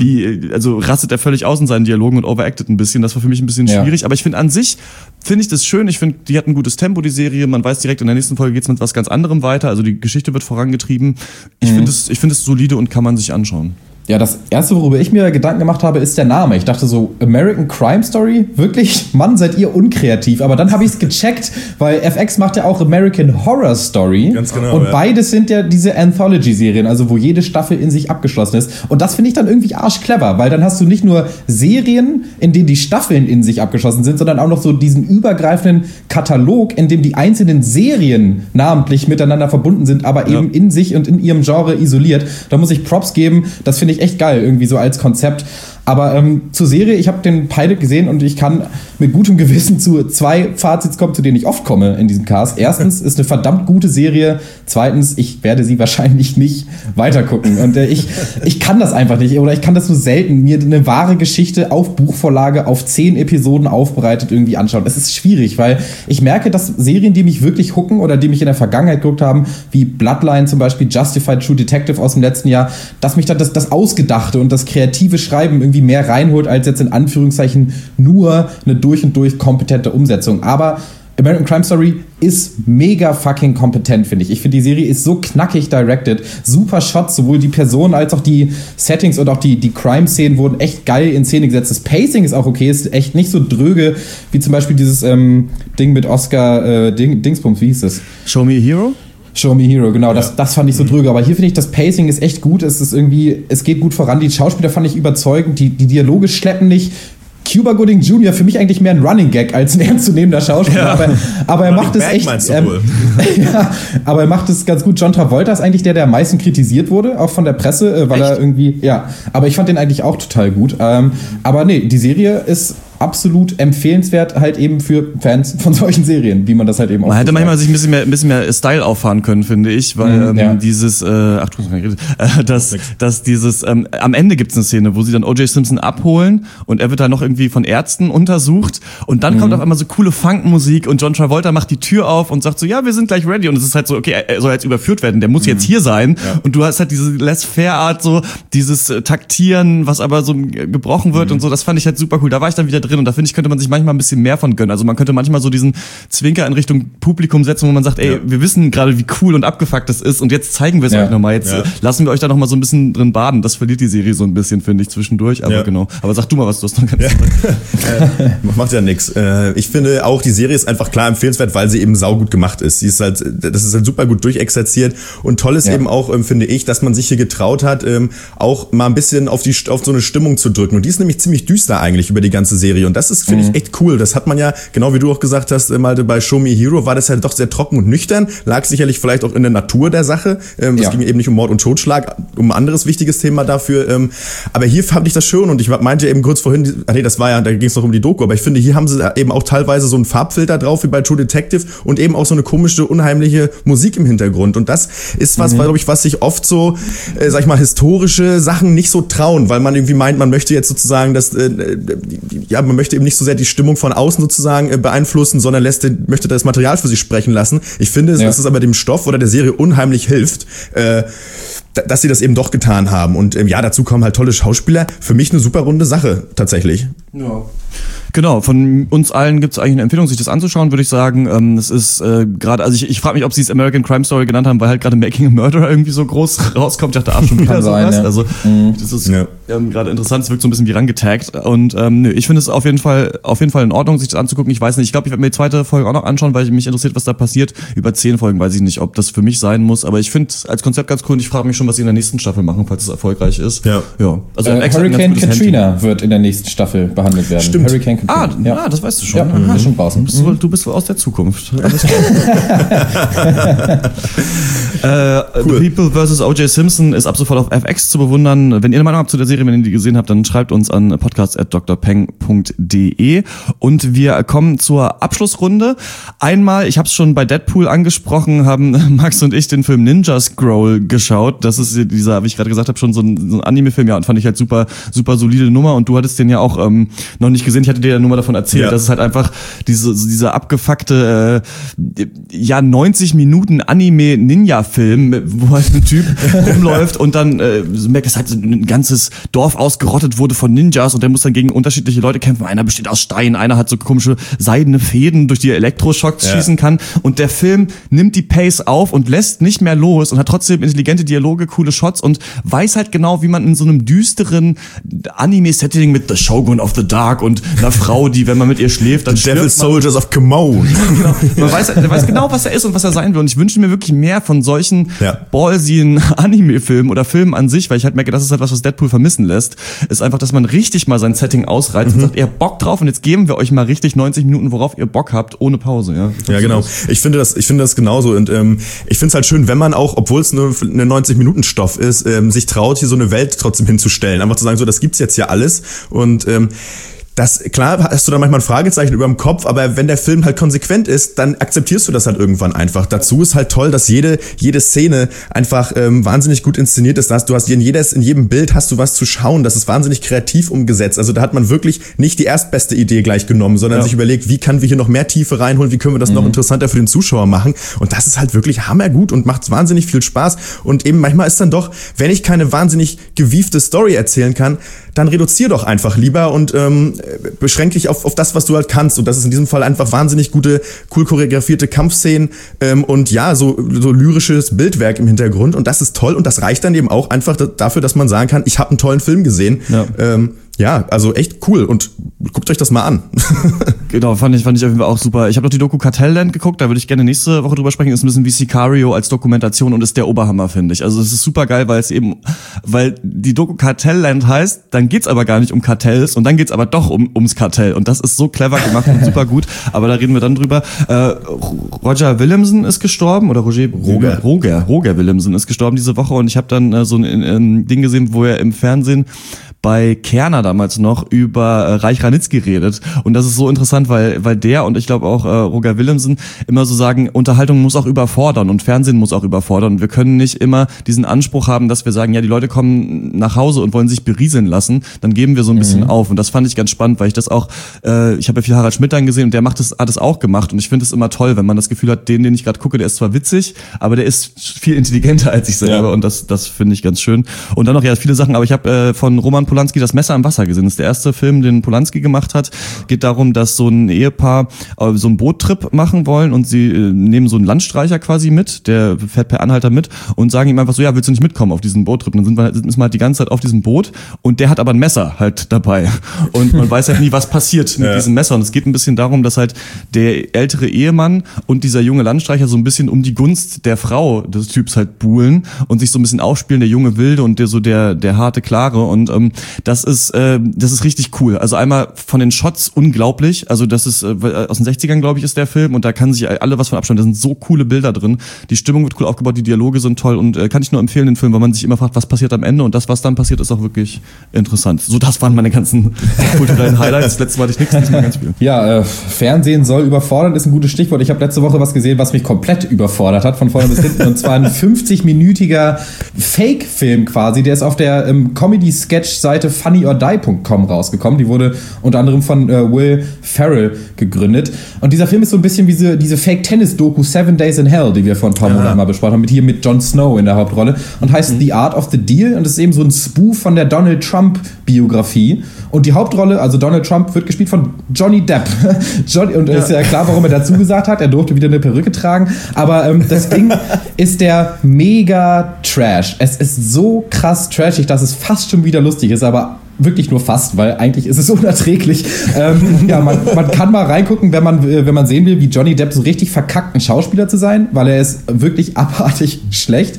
also rastet er völlig aus in seinen Dialogen und overacted ein bisschen. Das war für mich ein bisschen schwierig, aber ich finde an sich, finde ich das schön. Ich finde, die hat ein gutes Tempo, die Serie. Man weiß direkt, in der nächsten Folge geht's mit was ganz anderem weiter. Also die Geschichte wird vorangetrieben. Ich finde es solide und kann man sich anschauen. Ja, das erste, worüber ich mir Gedanken gemacht habe, ist der Name. Ich dachte so, American Crime Story? Wirklich? Mann, seid ihr unkreativ. Aber dann habe ich es gecheckt, weil FX macht ja auch American Horror Story. Ganz genau. Und beides sind ja diese Anthology-Serien, also wo jede Staffel in sich abgeschlossen ist. Und das finde ich dann irgendwie arschclever, weil dann hast du nicht nur Serien, in denen die Staffeln in sich abgeschlossen sind, sondern auch noch so diesen übergreifenden Katalog, in dem die einzelnen Serien namentlich miteinander verbunden sind, aber eben in sich und in ihrem Genre isoliert. Da muss ich Props geben. Das finde ich echt geil, irgendwie so als Konzept. Aber zur Serie, ich habe den Pilot gesehen und ich kann mit gutem Gewissen zu 2 Fazits kommen, zu denen ich oft komme in diesem Cast. Erstens, ist eine verdammt gute Serie. Zweitens, ich werde sie wahrscheinlich nicht weitergucken. Und ich kann das einfach nicht, oder ich kann das nur selten, mir eine wahre Geschichte auf Buchvorlage auf 10 Episoden aufbereitet irgendwie anschauen. Das ist schwierig, weil ich merke, dass Serien, die mich wirklich hooken oder die mich in der Vergangenheit geguckt haben, wie Bloodline zum Beispiel, Justified True Detective aus dem letzten Jahr, dass mich dann das Ausgedachte und das kreative Schreiben irgendwie mehr reinholt, als jetzt in Anführungszeichen nur eine durch und durch kompetente Umsetzung. Aber American Crime Story ist mega fucking kompetent, finde ich. Ich finde, die Serie ist so knackig directed, super Shots, sowohl die Personen als auch die Settings und auch die Crime-Szenen wurden echt geil in Szene gesetzt. Das Pacing ist auch okay, ist echt nicht so dröge, wie zum Beispiel dieses Ding mit Oscar Dingsbums, wie hieß das? Show Me a Hero? Show Me Hero, genau, das fand ich so dröge. Aber hier finde ich, das Pacing ist echt gut. Es geht gut voran. Die Schauspieler fand ich überzeugend. Die Dialoge schleppen nicht. Cuba Gooding Jr. für mich eigentlich mehr ein Running Gag als ein ernstzunehmender Schauspieler. Ja. Aber er macht es echt. Aber er macht es ganz gut. John Travolta ist eigentlich der am meisten kritisiert wurde, auch von der Presse, weil er irgendwie, aber ich fand den eigentlich auch total gut. Aber nee, die Serie ist absolut empfehlenswert, halt eben für Fans von solchen Serien, wie man das halt eben auch Man hätte manchmal sich ein bisschen mehr Style auffahren können, finde ich, weil dieses, dass dieses, am Ende gibt's eine Szene, wo sie dann O.J. Simpson abholen und er wird da noch irgendwie von Ärzten untersucht und dann kommt auf einmal so coole Funkmusik und John Travolta macht die Tür auf und sagt so, ja, wir sind gleich ready und es ist halt so, okay, er soll jetzt überführt werden, der muss jetzt hier sein und du hast halt diese Laissez-faire-Art, so dieses Taktieren, was aber so gebrochen wird und so, das fand ich halt super cool, da war ich dann wieder drin und da finde ich, könnte man sich manchmal ein bisschen mehr von gönnen, also man könnte manchmal so diesen Zwinker in Richtung Publikum setzen, wo man sagt, ey, wir wissen gerade, wie cool und abgefuckt das ist und jetzt zeigen wir es euch nochmal, jetzt lassen wir euch da nochmal so ein bisschen drin baden, das verliert die Serie so ein bisschen, finde ich, zwischendurch, aber genau, aber sag du mal was, du hast noch ganz macht ja nix. Ich finde auch, die Serie ist einfach klar empfehlenswert, weil sie eben saugut gemacht ist. Sie ist halt, das ist halt super gut durchexerziert und toll ist eben auch, finde ich, dass man sich hier getraut hat, auch mal ein bisschen auf so eine Stimmung zu drücken. Und die ist nämlich ziemlich düster eigentlich über die ganze Serie. Und das ist, finde ich, echt cool. Das hat man ja, genau wie du auch gesagt hast, mal bei Show Me a Hero war das halt doch sehr trocken und nüchtern. Lag sicherlich vielleicht auch in der Natur der Sache. Es ging eben nicht um Mord und Totschlag, um ein anderes wichtiges Thema dafür. Aber hier fand ich das schön und ich meinte eben kurz vorhin, das war ja, da ging es noch um die Doku, aber ich finde, hier haben sie eben auch teilweise so einen Farbfilter drauf, wie bei True Detective und eben auch so eine komische, unheimliche Musik im Hintergrund. Und das ist was, glaube ich, was sich oft so, sag ich mal, historische Sachen nicht so trauen, weil man irgendwie meint, man möchte jetzt sozusagen man möchte eben nicht so sehr die Stimmung von außen sozusagen beeinflussen, sondern möchte das Material für sich sprechen lassen. Ich finde, dass es aber dem Stoff oder der Serie unheimlich hilft, dass sie das eben doch getan haben. Und dazu kommen halt tolle Schauspieler. Für mich eine super runde Sache, tatsächlich. Ja. Genau, von uns allen gibt es eigentlich eine Empfehlung, sich das anzuschauen, würde ich sagen. Es ist gerade, also ich frage mich, ob sie es American Crime Story genannt haben, weil halt gerade Making a Murderer irgendwie so groß rauskommt. Ich dachte, schon wieder sowas. Ja. Also das ist gerade interessant, es wirkt so ein bisschen wie rangetaggt. Und ich finde es auf jeden Fall in Ordnung, sich das anzugucken. Ich weiß nicht, ich glaube, ich werde mir die zweite Folge auch noch anschauen, weil mich interessiert, was da passiert. Über 10 Folgen weiß ich nicht, ob das für mich sein muss, aber ich finde es als Konzept ganz cool und ich frage mich schon, was sie in der nächsten Staffel machen, falls es erfolgreich ist. Ja. Also Hurricane Katrina wird in der nächsten Staffel behandelt werden. Stimmt. Hurricane Katrina. Das weißt du schon. Ja, schon draußen. Du bist aus der Zukunft. Alles Cool. The People vs. O.J. Simpson ist ab sofort auf FX zu bewundern. Wenn ihr eine Meinung habt zu der Serie, wenn ihr die gesehen habt, dann schreibt uns an podcast@drpeng.de. Und wir kommen zur Abschlussrunde. Einmal, ich habe es schon bei Deadpool angesprochen, haben Max und ich den Film Ninja Scroll geschaut. Das ist dieser, wie ich gerade gesagt habe, schon so ein Anime-Film. Ja, und fand ich halt super, super solide Nummer. Und du hattest den ja auch noch nicht gesehen. Ich hatte dir ja nur mal davon erzählt, dass es halt einfach diese abgefuckte 90 Minuten Anime-Ninja-Film, wo halt ein Typ rumläuft und dann merkt, dass halt ein ganzes Dorf ausgerottet wurde von Ninjas und der muss dann gegen unterschiedliche Leute kämpfen. Einer besteht aus Stein, einer hat so komische seidene Fäden, durch die er Elektroschocks schießen kann. Und der Film nimmt die Pace auf und lässt nicht mehr los und hat trotzdem intelligente Dialoge, coole Shots und weiß halt genau, wie man in so einem düsteren Anime-Setting mit The Shogun of the Dark und einer Frau, die, wenn man mit ihr schläft, dann Devil Soldiers of Kimon. Genau. Man weiß genau, was er ist und was er sein will. Und ich wünsche mir wirklich mehr von solchen ballsien Anime-Filmen oder Filmen an sich, weil ich halt merke, das ist halt was Deadpool vermissen lässt, ist einfach, dass man richtig mal sein Setting ausreizt und sagt, ihr habt Bock drauf und jetzt geben wir euch mal richtig 90 Minuten, worauf ihr Bock habt, ohne Pause. Ja, genau. Ich finde das genauso und ich finde es halt schön, wenn man auch, obwohl es nur eine 90-Minuten-Stoff ist, sich traut, hier so eine Welt trotzdem hinzustellen. Einfach zu sagen, so, das gibt's jetzt ja alles und klar hast du da manchmal ein Fragezeichen über dem Kopf, aber wenn der Film halt konsequent ist, dann akzeptierst du das halt irgendwann einfach. Dazu ist halt toll, dass jede Szene einfach wahnsinnig gut inszeniert ist. Du hast in jedem Bild hast du was zu schauen. Das ist wahnsinnig kreativ umgesetzt. Also da hat man wirklich nicht die erstbeste Idee gleich genommen, sondern sich überlegt, wie können wir hier noch mehr Tiefe reinholen, wie können wir das noch interessanter für den Zuschauer machen. Und das ist halt wirklich hammergut und macht wahnsinnig viel Spaß. Und eben manchmal ist dann doch, wenn ich keine wahnsinnig gewiefte Story erzählen kann, dann reduzier doch einfach lieber und beschränk dich auf das, was du halt kannst. Und das ist in diesem Fall einfach wahnsinnig gute, cool choreografierte Kampfszenen und so lyrisches Bildwerk im Hintergrund. Und das ist toll und das reicht dann eben auch einfach dafür, dass man sagen kann, ich habe einen tollen Film gesehen. Ja, also echt cool und guckt euch das mal an. Genau, fand ich auf jeden Fall auch super. Ich habe noch die Doku Cartelland geguckt, da würde ich gerne nächste Woche drüber sprechen. Ist ein bisschen wie Sicario als Dokumentation und ist der Oberhammer, finde ich. Also es ist super geil, weil die Doku Cartelland heißt, dann geht's aber gar nicht um Kartells und dann geht's aber doch ums Kartell und das ist so clever gemacht und super gut, aber da reden wir dann drüber. Roger Williamson ist gestorben oder Roger Williamson ist gestorben diese Woche und ich habe dann so ein Ding gesehen, wo er im Fernsehen bei Kerner damals noch über Reich Ranitzky redet. Und das ist so interessant, weil der und ich glaube auch Roger Willemsen immer so sagen, Unterhaltung muss auch überfordern und Fernsehen muss auch überfordern. Und wir können nicht immer diesen Anspruch haben, dass wir sagen, ja, die Leute kommen nach Hause und wollen sich berieseln lassen. Dann geben wir so ein bisschen auf. Und das fand ich ganz spannend, weil ich das auch, ich habe ja viel Harald Schmidt dann gesehen und der hat es auch gemacht. Und ich finde es immer toll, wenn man das Gefühl hat, den ich gerade gucke, der ist zwar witzig, aber der ist viel intelligenter als ich selber. Ja. Und das finde ich ganz schön. Und dann noch ja viele Sachen, aber ich habe von Roman Polanski Das Messer im Wasser gesehen. Das ist der erste Film, den Polanski gemacht hat. Geht darum, dass so ein Ehepaar so einen Boottrip machen wollen und sie nehmen so einen Landstreicher quasi mit, der fährt per Anhalter mit und sagen ihm einfach so, ja, willst du nicht mitkommen auf diesen Boottrip? Und dann ist man halt die ganze Zeit auf diesem Boot und der hat aber ein Messer halt dabei. Und man weiß halt nie, was passiert mit diesem Messer. Und es geht ein bisschen darum, dass halt der ältere Ehemann und dieser junge Landstreicher so ein bisschen um die Gunst der Frau des Typs halt buhlen und sich so ein bisschen aufspielen, der junge Wilde und der harte Klare. Und das ist richtig cool. Also einmal von den Shots unglaublich. Also das ist aus den 60ern, glaube ich, ist der Film und da kann sich alle was von abschauen. Da sind so coole Bilder drin. Die Stimmung wird cool aufgebaut, die Dialoge sind toll und kann ich nur empfehlen, den Film, weil man sich immer fragt, was passiert am Ende und das, was dann passiert, ist auch wirklich interessant. So, das waren meine ganzen kulturellen Highlights. Letztes Mal hatte ich nichts, diesmal ganz viel. Ja, Fernsehen soll überfordern, ist ein gutes Stichwort. Ich habe letzte Woche was gesehen, was mich komplett überfordert hat, von vorne bis hinten. Und zwar ein 50-minütiger Fake-Film quasi. Der ist auf der Comedy-Sketch-Seite funnyordie.com rausgekommen. Die wurde unter anderem von Will Ferrell gegründet. Und dieser Film ist so ein bisschen wie diese Fake-Tennis-Doku 7 Days in Hell, die wir vor ein paar Monaten mal besprochen haben, mit Jon Snow in der Hauptrolle. Und heißt The Art of the Deal. Und es ist eben so ein Spoof von der Donald Trump-Biografie. Und die Hauptrolle, also Donald Trump, wird gespielt von Johnny Depp. Und ist ja klar, warum er dazu gesagt hat. Er durfte wieder eine Perücke tragen. Aber das Ding ist der mega Trash. Es ist so krass trashig, dass es fast schon wieder lustig ist, aber wirklich nur fast, weil eigentlich ist es unerträglich. Ja, man kann mal reingucken, wenn man sehen will, wie Johnny Depp so richtig verkackt, ein Schauspieler zu sein, weil er ist wirklich abartig schlecht.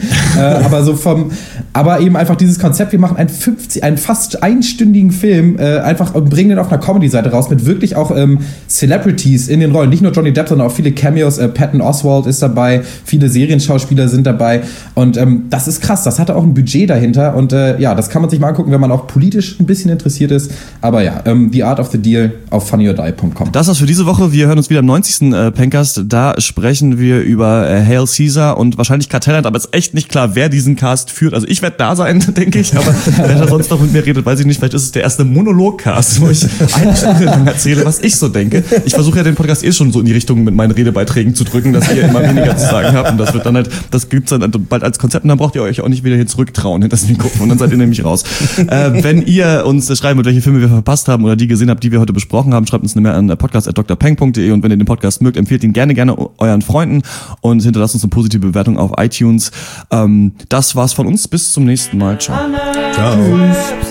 Aber eben einfach dieses Konzept, wir machen einen fast einstündigen Film, einfach bringen den auf einer Comedy-Seite raus, mit wirklich auch Celebrities in den Rollen. Nicht nur Johnny Depp, sondern auch viele Cameos. Patton Oswalt ist dabei, viele Serienschauspieler sind dabei. Und das ist krass, das hatte auch ein Budget dahinter. Und ja, das kann man sich mal angucken, wenn man auch politisch ein bisschen interessiert ist. Aber ja, The Art of the Deal auf funnyordie.com. Das war's für diese Woche. Wir hören uns wieder am 90. Pencast. Da sprechen wir über Hail Caesar und wahrscheinlich Kartellland, aber es ist echt nicht klar, wer diesen Cast führt. Also ich werde da sein, denke ich, aber wer da sonst noch mit mir redet, weiß ich nicht. Vielleicht ist es der erste Monolog-Cast, wo ich eine Stunde lang erzähle, was ich so denke. Ich versuche ja den Podcast schon so in die Richtung mit meinen Redebeiträgen zu drücken, dass ihr immer weniger zu sagen habt und das wird dann halt, das gibt's dann bald als Konzept und dann braucht ihr euch auch nicht wieder hier zurücktrauen hinter das Mikrofon und dann seid ihr nämlich raus. Wenn ihr uns schreiben wollt, welche Filme wir verpasst haben oder die gesehen habt, die wir heute besprochen haben, schreibt uns eine Mail an podcast@drpeng.de und wenn ihr den Podcast mögt, empfehlt ihn gerne euren Freunden und hinterlasst uns eine positive Bewertung auf iTunes. Das war's von uns. Bis zum nächsten Mal. Ciao. Ciao.